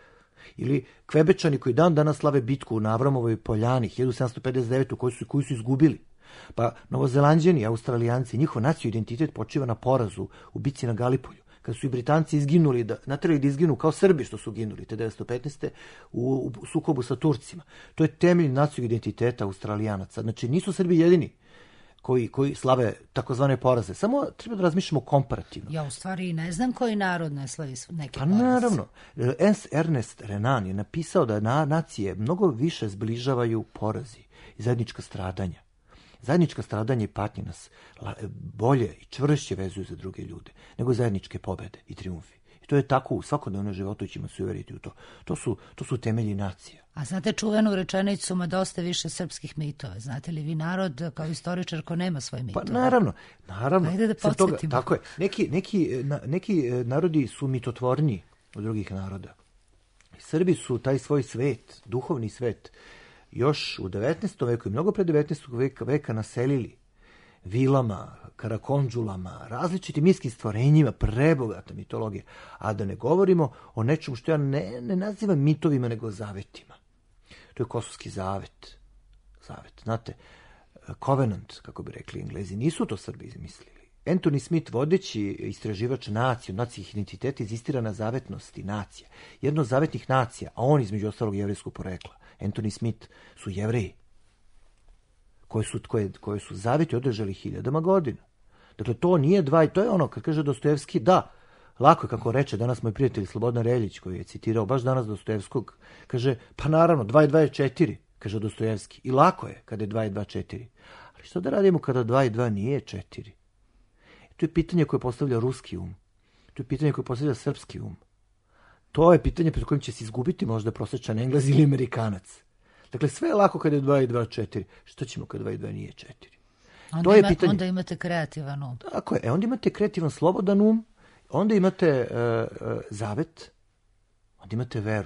Ili Kvebečani koji dan danas slave bitku na Avramovoj poljani hiljadu sedamsto pedeset devete. koju su, koju su izgubili. Pa Novozelanđani, Australijanci, njihov nacionalni identitet počiva na porazu u bici na Galipolju. Kad su i Britanci izginuli, da, natrali da izginu kao Srbi što su ginuli te devetsto petnaeste. u, u sukobu sa Turcima. To je temelj nacionalnog identiteta Australijanaca. Znači nisu Srbi jedini koji, koji slave takozvane poraze. Samo treba da razmišljamo komparativno. Ja u stvari ne znam koji narod ne slavi neke pa, poraze. Naravno. Ernest Renan je napisao da na, nacije mnogo više zbližavaju porazi i zajednička stradanja. Zajednička stradanja i patnje nas bolje i čvršće vezuju za druge ljude nego zajedničke pobede i triumfi. I to je tako u svakodnevnom životu i ćemo se uveriti u to. To su, to su temelji nacija. A znate čuvenu rečenicu, ma dosta više srpskih mitova. Znate li vi narod kao istoričar ko nema svoje mitove? Pa naravno, naravno. Ajde da podsjetimo. Tako je. Neki, neki, neki narodi su mitotvorniji od drugih naroda. Srbi su taj svoj svet, duhovni svet, još u devetnaestom veku i mnogo pre devetnaestog veka, veka naselili vilama, karakondžulama, različitim miskim stvorenjima, prebogata mitologija. A da ne govorimo o nečemu što ja ne, ne nazivam mitovima, nego zavetima. To je Kosovski zavet. Zavet, znate, Covenant, kako bi rekli Englezi, nisu to Srbi izmislili. Anthony Smith, vodeći istraživač nacije, od nacijih identiteta, izistira na zavetnosti nacija. Jedno od zavetnih nacija, a on između ostalog jevrejskog porekla, Anthony Smith, su Jevreji, koje su, koje, koje su zaveti održali hiljadama godina. Dakle, to nije dva, i to je ono, kad kaže Dostojevski, da, lako je, kako reče danas moj prijatelj Slobodan Reljić, koji je citirao baš danas Dostojevskog, kaže, pa naravno, dva i dva je četiri, kaže Dostojevski. I lako je kada je dva i dva četiri. Ali što da radimo kada dva i dva nije četiri? To je pitanje koje postavlja ruski um. To je pitanje koje postavlja srpski um. To je pitanje pred kojim će se izgubiti možda prosječan Englez ili Amerikanac. Dakle, sve je lako kada je dva i dva četiri. Što ćemo kada dva i dva nije četiri? Onda, to je ima, pitanje. onda imate kreativan um. Tako je. E, onda imate kreativan, slobodan um, onda imate uh, uh, zavet, onda imate veru.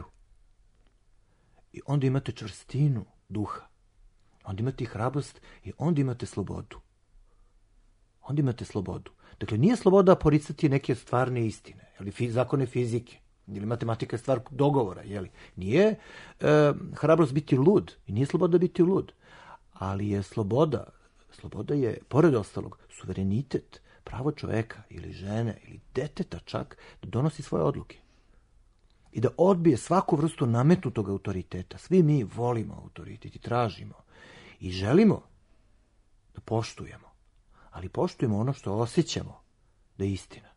I onda imate čvrstinu duha. Onda imate hrabrost i onda imate slobodu. Onda imate slobodu. Dakle, nije sloboda poricati neke stvarne istine, ili zakone fizike, ili matematika je stvar dogovora, jeli. Nije e, hrabrost biti lud, i nije sloboda biti lud, ali je sloboda, sloboda je, pored ostalog, suverenitet, pravo čoveka, ili žene, ili deteta čak, da donosi svoje odluke. I da odbije svaku vrstu nametnutog autoriteta. Svi mi volimo autoritet i tražimo. I želimo da poštujemo. Ali poštujemo ono što osjećamo da je istina.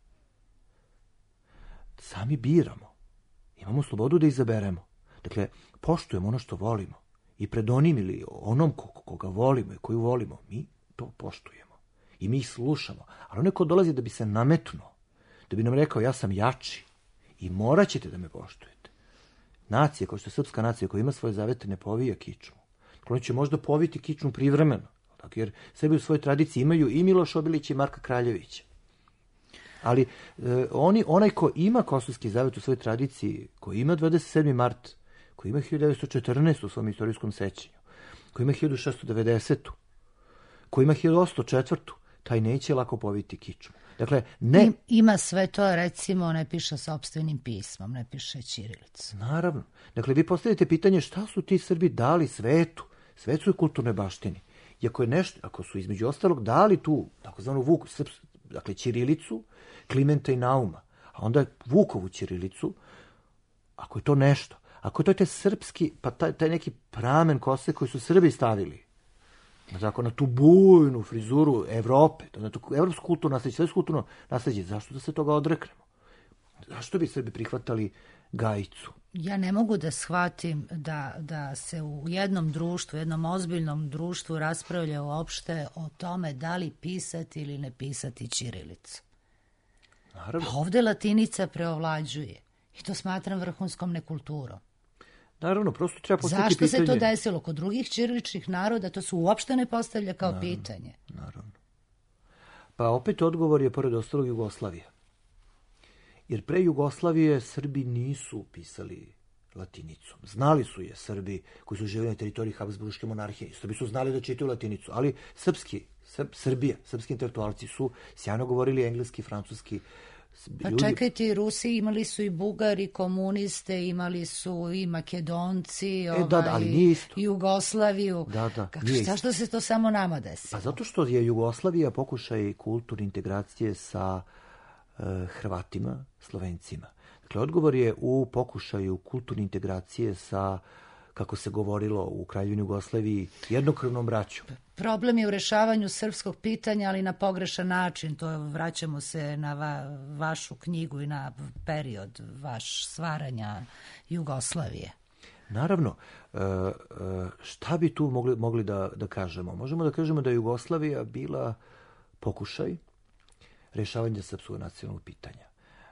Sami biramo. Imamo slobodu da izaberemo. Dakle, poštujemo ono što volimo. I pred onim ili onom koga volimo i koju volimo, mi to poštujemo. I mi ih slušamo. Ali onaj ko dolazi da bi se nametnuo, da bi nam rekao ja sam jači i morat ćete da me poštujete. Nacija, kao što je srpska nacija koja ima svoje zavete, ne povija kičmu. Oni će možda poviti kičmu privremeno. Tako, jer sebi u svojoj tradiciji imaju i Miloš Obilić i Marka Kraljevića. Ali e, oni, onaj ko ima kosovski zavet u svojoj tradiciji, koji ima dvadeset sedmi mart, koji ima hiljadu devetsto četrnaestu u svom istorijskom sećanju, koji ima hiljadu šesto devedesetu, koji ima hiljadu osamsto četvrtu, taj neće lako poviti kičmu. Dakle, ne... Im, ima sve to, recimo, ne piše sopstvenim pismom, ne piše ćirilicu. Naravno. Dakle, vi postavite pitanje šta su ti Srbi dali svetu, svetu i kulturnoj baštini. I ako je nešto, ako su između ostalog dali tu, takozvanu Vuk, dakle, ćirilicu, Klimenta i Nauma, a onda Vukovu ćirilicu, ako je to nešto, ako je to taj srpski, pa taj, taj neki pramen kose koji su Srbi stavili, tako, na tu bujnu frizuru Evrope, na tu evropsku kulturnu nasleđe, sve kulturno nasleđe, zašto da se toga odreknemo? Zašto bi Srbi prihvatali gajicu? Ja ne mogu da shvatim da, da se u jednom društvu, jednom ozbiljnom društvu raspravlja uopšte o tome da li pisati ili ne pisati ćirilicu. Naravno. A ovde latinica preovlađuje i to smatram vrhunskom nekulturom. Naravno, prosto treba postaviti Zašto pitanje. se to desilo kod drugih ćiriličnih naroda, to se uopšte ne postavlja kao naravno, pitanje. Naravno. Pa opet odgovor je pored ostalog Jugoslavija. Jer pre Jugoslavije Srbi nisu pisali latinicom. Znali su je Srbi koji su živjeli na teritoriji Habsburške monarhije. Srbi su znali da čitaju latinicu, ali srpski, Srb, Srbija, srpski intelektualci su sjajno govorili engleski, francuski, Pa ljudi... čekajte, i Rusi imali su i Bugari, komuniste, imali su i Makedonci, e, ovaj, da, da, ali nije isto. Jugoslaviju. Da, da, Kako, šta što se to samo nama desi? Pa zato što je Jugoslavija pokušaj kulturne integracije sa uh, Hrvatima, Slovencima. Dakle, odgovor je u pokušaju kulturne integracije sa, kako se govorilo u Kraljevini Jugoslaviji, jednokrvnom braćom. Problem je u rešavanju srpskog pitanja, ali na pogrešan način. To vraćamo se na va, vašu knjigu i na period vaš stvaranja Jugoslavije. Naravno, šta bi tu mogli, mogli da, da kažemo? Možemo da kažemo da je Jugoslavija bila pokušaj rešavanja srpskog nacionalnog pitanja.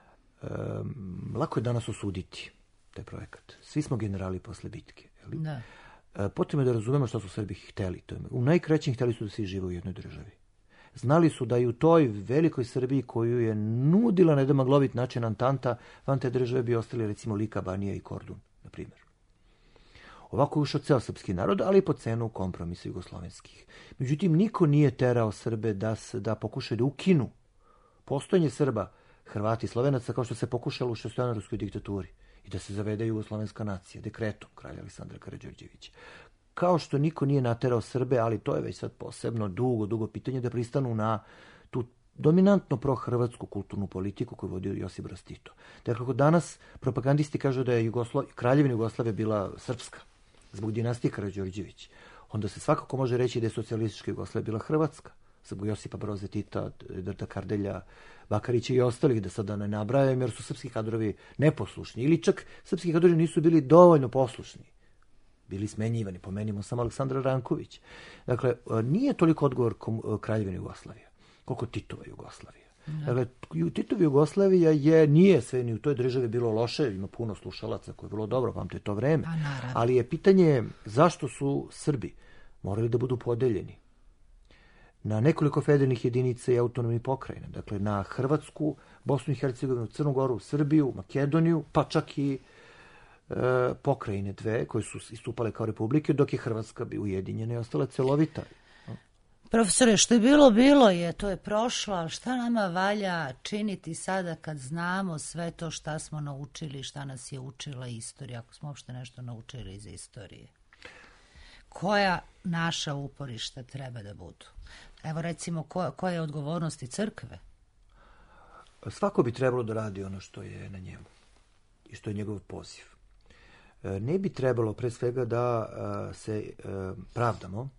Lako je danas osuditi taj projekat. Svi smo generali posle bitke. Jeli? Da. Potrebno je da razumemo što su Srbi hteli. U najkraćim hteli su da svi žive u jednoj državi. Znali su da i u toj velikoj Srbiji koju je nudila na jedan maglovit način Antanta, van te države bi ostali recimo Lika, Banija i Kordun, na primjer. Ovako je ušao ceo srpski narod, ali po cenu kompromisa jugoslovenskih. Međutim, niko nije terao Srbe da, da pokušaju da ukinu postojanje Srba, Hrvati i Slovenaca kao što se pokušalo u šestojanuarskoj diktaturi i da se zavede jugoslovenska nacija, dekretom kralja Aleksandra Karađorđevića. Kao što niko nije naterao Srbe, ali to je već sad posebno dugo, dugo pitanje, da pristanu na tu dominantno prohrvatsku kulturnu politiku koju vodio Josip Broz Tito. Dakle, ako danas propagandisti kažu da je Jugoslo... Kraljevina Jugoslavija bila srpska zbog dinastije Karađorđević, onda se svakako može reći da je socijalistička Jugoslavija bila hrvatska zbog Josipa Broza Tita, Edvarda Kardelja, Bakarića i ostalih, da sada ne nabrajam, jer su srpski kadrovi neposlušni. Ili čak srpski kadrovi nisu bili dovoljno poslušni. Bili smenjivani, pomenimo samo Aleksandra Ranković. Dakle, nije toliko odgovor Kraljevine Jugoslavije, koliko Titova Jugoslavija. Da. Dakle, Titova Jugoslavija je, nije sve ni u toj državi bilo loše, ima puno slušalaca koje je bilo dobro, pamte to vreme. Ali je pitanje zašto su Srbi morali da budu podeljeni na nekoliko federalnih jedinica i autonomnih pokrajina. Dakle, na Hrvatsku, Bosnu i Hercegovinu, Crnu Goru, Srbiju, Makedoniju, pa čak i e, pokrajine dve koje su istupale kao republike, dok je Hrvatska bi ujedinjena i ostala celovita. Profesore, što je bilo, bilo je, to je prošlo, ali šta nama valja činiti sada kad znamo sve to šta smo naučili, šta nas je učila istorija, ako smo uopšte nešto naučili iz istorije? Koja naša uporišta treba da budu? Evo recimo, ko, koja je odgovornost i crkve? Svako bi trebalo da radi ono što je na njemu i što je njegov poziv. Ne bi trebalo pre svega da se pravdamo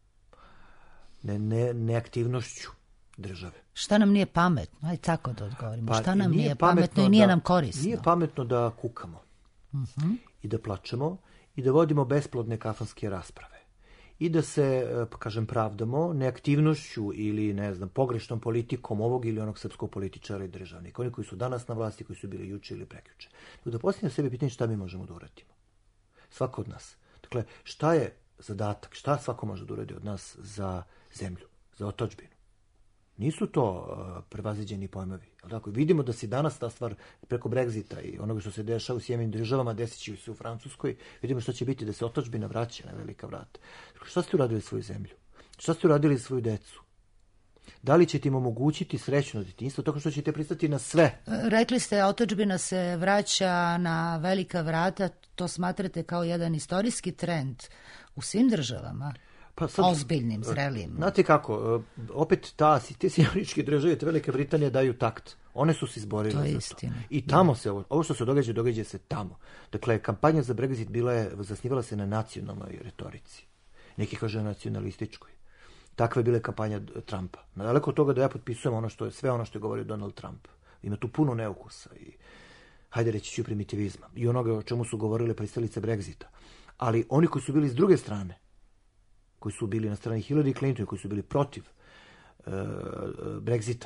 ne, ne, neaktivnošću države. Šta nam nije pametno? Ajde tako da odgovorimo. Pa, šta nam nije, nije pametno, pametno i nije da, nam korisno? Nije pametno da kukamo uh-huh. i da plačemo i da vodimo besplodne kafanske rasprave. I da se, kažem, pravdamo neaktivnošću ili, ne znam, pogrešnom politikom ovog ili onog srpskog političara i državnika. Oni koji su danas na vlasti, koji su bili juče ili prekjuče. Da postavimo sebi pitanje šta mi možemo da uradimo. Svako od nas. Dakle, šta je zadatak, šta svako može da uradi od nas za zemlju, za otadžbinu. Nisu to uh, prevaziđeni pojmovi. Tako, vidimo da se danas ta stvar preko Brexita i onoga što se dešava u Sjedinjenim državama, desit će se u Francuskoj, vidimo što će biti da se otadžbina vraća na velika vrata. Šta ste uradili svoju zemlju? Šta ste uradili svoju decu? Da li ćete im omogućiti srećno detinjstvo, tako što ćete pristati na sve? Rekli ste, otadžbina se vraća na velika vrata, to smatrate kao jedan istorijski trend u svim državama? Pa sad, ozbiljnim, zrelim. Znate kako, opet ta, te Sjedinjene države, te Velike Britanije daju takt. One su se izborile to je za istina. to. I tamo se, ovo, ovo što se događa, događa se tamo. Dakle, kampanja za Brexit bila je, zasnivala se na nacionalnoj retorici. Neki kaže nacionalističkoj. Takva je bila kampanja Trumpa. Nadaleko od toga da ja potpisujem ono što je, sve ono što je govorio Donald Trump. Ima tu puno neukusa i, hajde reći ću, primitivizma. I onoga o čemu su govorile pristalice Brexita. Ali oni koji su bili s druge strane, koji su bili na strani Hillary Clinton, koji su bili protiv uh, Brexita.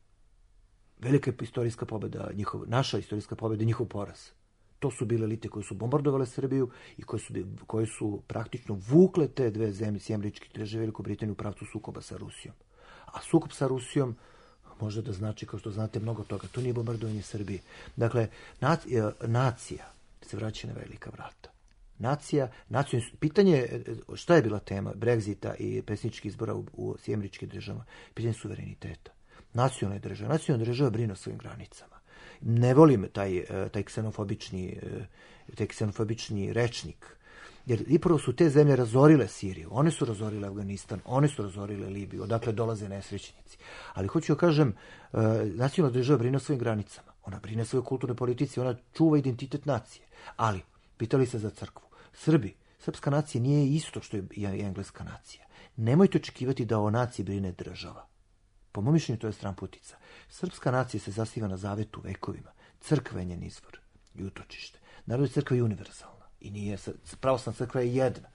Velika je istorijska pobjeda, njihov, naša istorijska pobjeda, njihov poraz. To su bile elite koje su bombardovale Srbiju i koje su, koje su praktično vukle te dve zemlje, Sjedinjene Američke Države, Veliku Britaniju, u pravcu sukoba sa Rusijom. A sukob sa Rusijom može da znači, kao što znate, mnogo toga. To nije bombardovanje Srbije. Dakle, nacija, nacija se vraća na velika vrata. Nacija, nacionalno, pitanje, šta je bila tema Brexita i predsjedničkih izbora u, u Sjedinjenim Američkim Državama? Pitanje suvereniteta. nacionalne države. Nacionalna država brine o svojim granicama. Ne volim taj, taj, ksenofobični, taj ksenofobični rečnik, jer ipravo su te zemlje razorile Siriju, one su razorile Afganistan, one su razorile Libiju, odakle dolaze nesrećnici. Ali hoću da kažem, nacionalna država brine o svojim granicama, ona brine o svojoj kulturnoj politici, ona čuva identitet nacije. Ali, pitali se za crkvu. Srbi, srpska nacija nije isto što je engleska nacija. Nemojte očekivati da o naciji brine država. Po mom mišljenju to je stranputica. Srpska nacija se zasniva na zavetu vekovima. Crkva je njen izvor i utočište. Naravno, crkva je univerzalna i nije, pravoslavna crkva je jedna.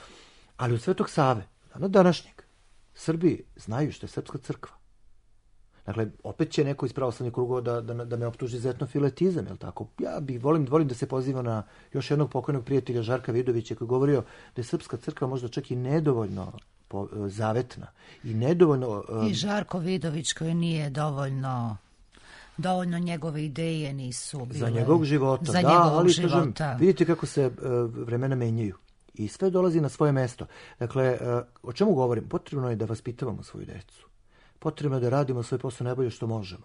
Ali od Svetog Save, na današnjeg, Srbi znaju što je srpska crkva. Dakle, opet će neko iz pravoslavnih krugova da, da, da me optuži za etnofiletizam, jel tako? Ja bih volim, volim da se poziva na još jednog pokojnog prijatelja Žarka Vidovića koji je govorio da je srpska crkva možda čak i nedovoljno po, zavetna i nedovoljno... Um... I Žarko Vidović koji nije dovoljno... dovoljno njegove ideje nisu bile... Za njegovog života, za da, njegovog ali života. Kažem, vidite kako se uh, vremena menjaju i sve dolazi na svoje mesto. Dakle, uh, o čemu govorim? Potrebno je da vaspitavamo svoju decu. Potrebno je da radimo svoj posao najbolje što možemo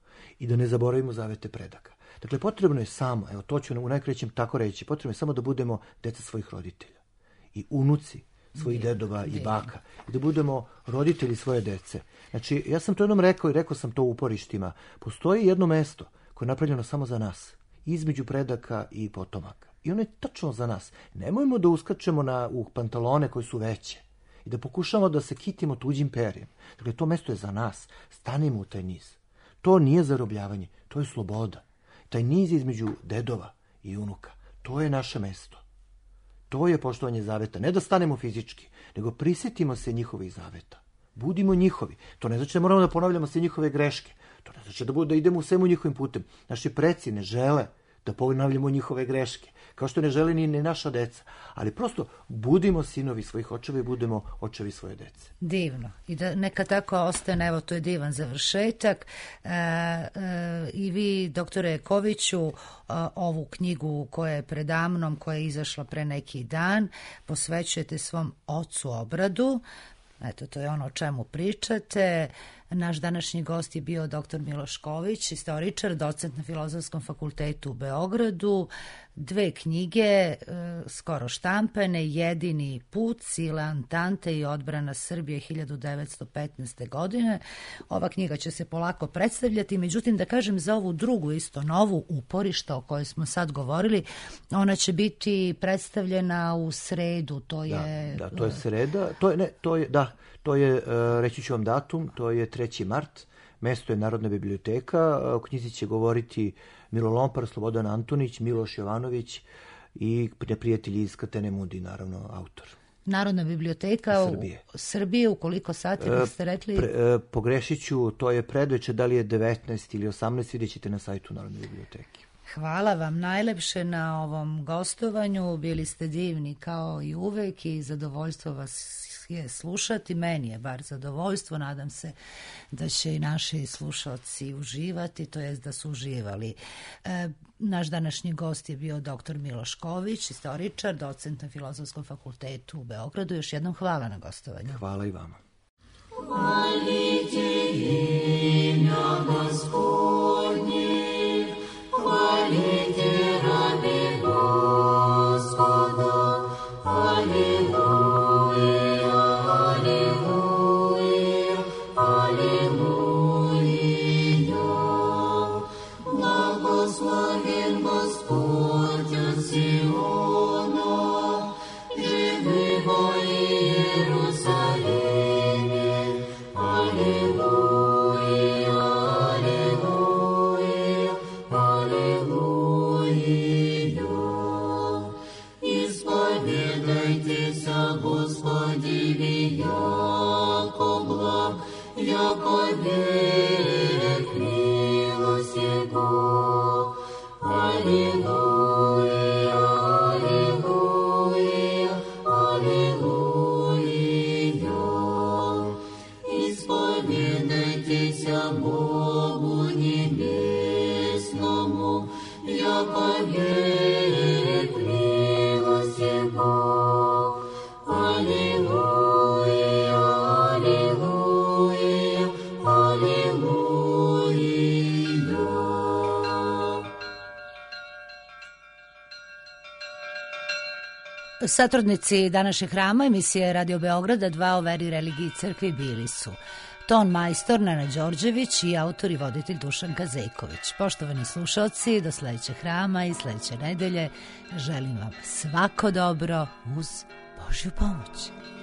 i da ne zaboravimo zavete predaka. Dakle, potrebno je samo, evo to ću u najkraćem tako reći, potrebno je samo da budemo deca svojih roditelja i unuci svojih dedova i baka i da budemo roditelji svoje dece. Znači, ja sam to jednom rekao i rekao sam to u uporištima. Postoji jedno mesto koje je napravljeno samo za nas, između predaka i potomaka. I ono je tačno za nas. Nemojmo da uskačemo na, u pantalone koje su veće i da pokušamo da se kitimo tuđim perjem. Dakle, to mesto je za nas. Stanimo u taj niz. To nije zarobljavanje, to je sloboda. Taj niz između dedova i unuka, to je naše mesto. To je poštovanje zaveta. Ne da stanemo fizički, nego prisjetimo se njihovih zaveta. Budimo njihovi. To ne znači da moramo da ponavljamo sve njihove greške. To ne znači da, bude, da idemo u svemu njihovim putem. Naši preci ne žele da ponavljamo njihove greške. Kao što ne žele ni, ni naša deca. Ali prosto budimo sinovi svojih očeva i budemo očevi svoje dece. Divno. I da neka tako ostane, evo to je divan završetak. E, e, I vi, doktore Koviću, e, ovu knjigu koja je predamnom, koja je izašla pre neki dan, posvećujete svom ocu Obradu. Eto, to je ono o čemu pričate. Naš današnji gost je bio doktor Miloš Ković, istoričar, docent na Filozofskom fakultetu u Beogradu. Dve knjige, e, skoro štampane, Jedini put, Sile Antante i odbrana Srbije hiljadu devetsto petnaeste. godine. Ova knjiga će se polako predstavljati, međutim da kažem za ovu drugu isto novu, Uporišta o kojoj smo sad govorili, ona će biti predstavljena u sredu, to je... Da, da to je sreda, to je, ne, to je, da, to je, reći ću vam datum, to je treći mart, mesto je Narodna biblioteka, o knjizi će govoriti Milo Lompar, Slobodan Antonić, Miloš Jovanović i neprijatelji iz Katene Mundi, naravno, autor. Narodna biblioteka Srbije. U Srbije, u koliko sati e, ste rekli? Pre, e, pogrešit ću, to je predveče, da li je devetnaest ili osamnaest, vidjet ćete na sajtu Narodne biblioteke. Hvala vam najlepše na ovom gostovanju, bili ste divni kao i uvek i zadovoljstvo vas je slušati, meni je bar zadovoljstvo, nadam se da će i naši slušalci uživati, to jest da su uživali. E, naš današnji gost je bio doktor Miloš Ković, istoričar, docent na Filozofskom fakultetu u Beogradu. Još jednom hvala na gostovanju. Hvala i vama. Hvalite imя Господне, hvalite rabi Gospoda, Alleluja, Alleluja, Alleluja. Благословен Господь от Сиона, живи во Иерусалиме. Alleluja, Alleluja, Alleluja. Исповедайтесь о Господе яко благ, яко велик милость Его. Alleluja. Satrudnici današnjeg hrama emisije Radio Beograda dva o veri, religiji i crkvi bili su ton majstor Nana Đorđević i autor i voditelj Dušan Kazejković. Poštovani slušalci, do sledećeg hrama i sledeće nedelje želim vam svako dobro uz Božju pomoć.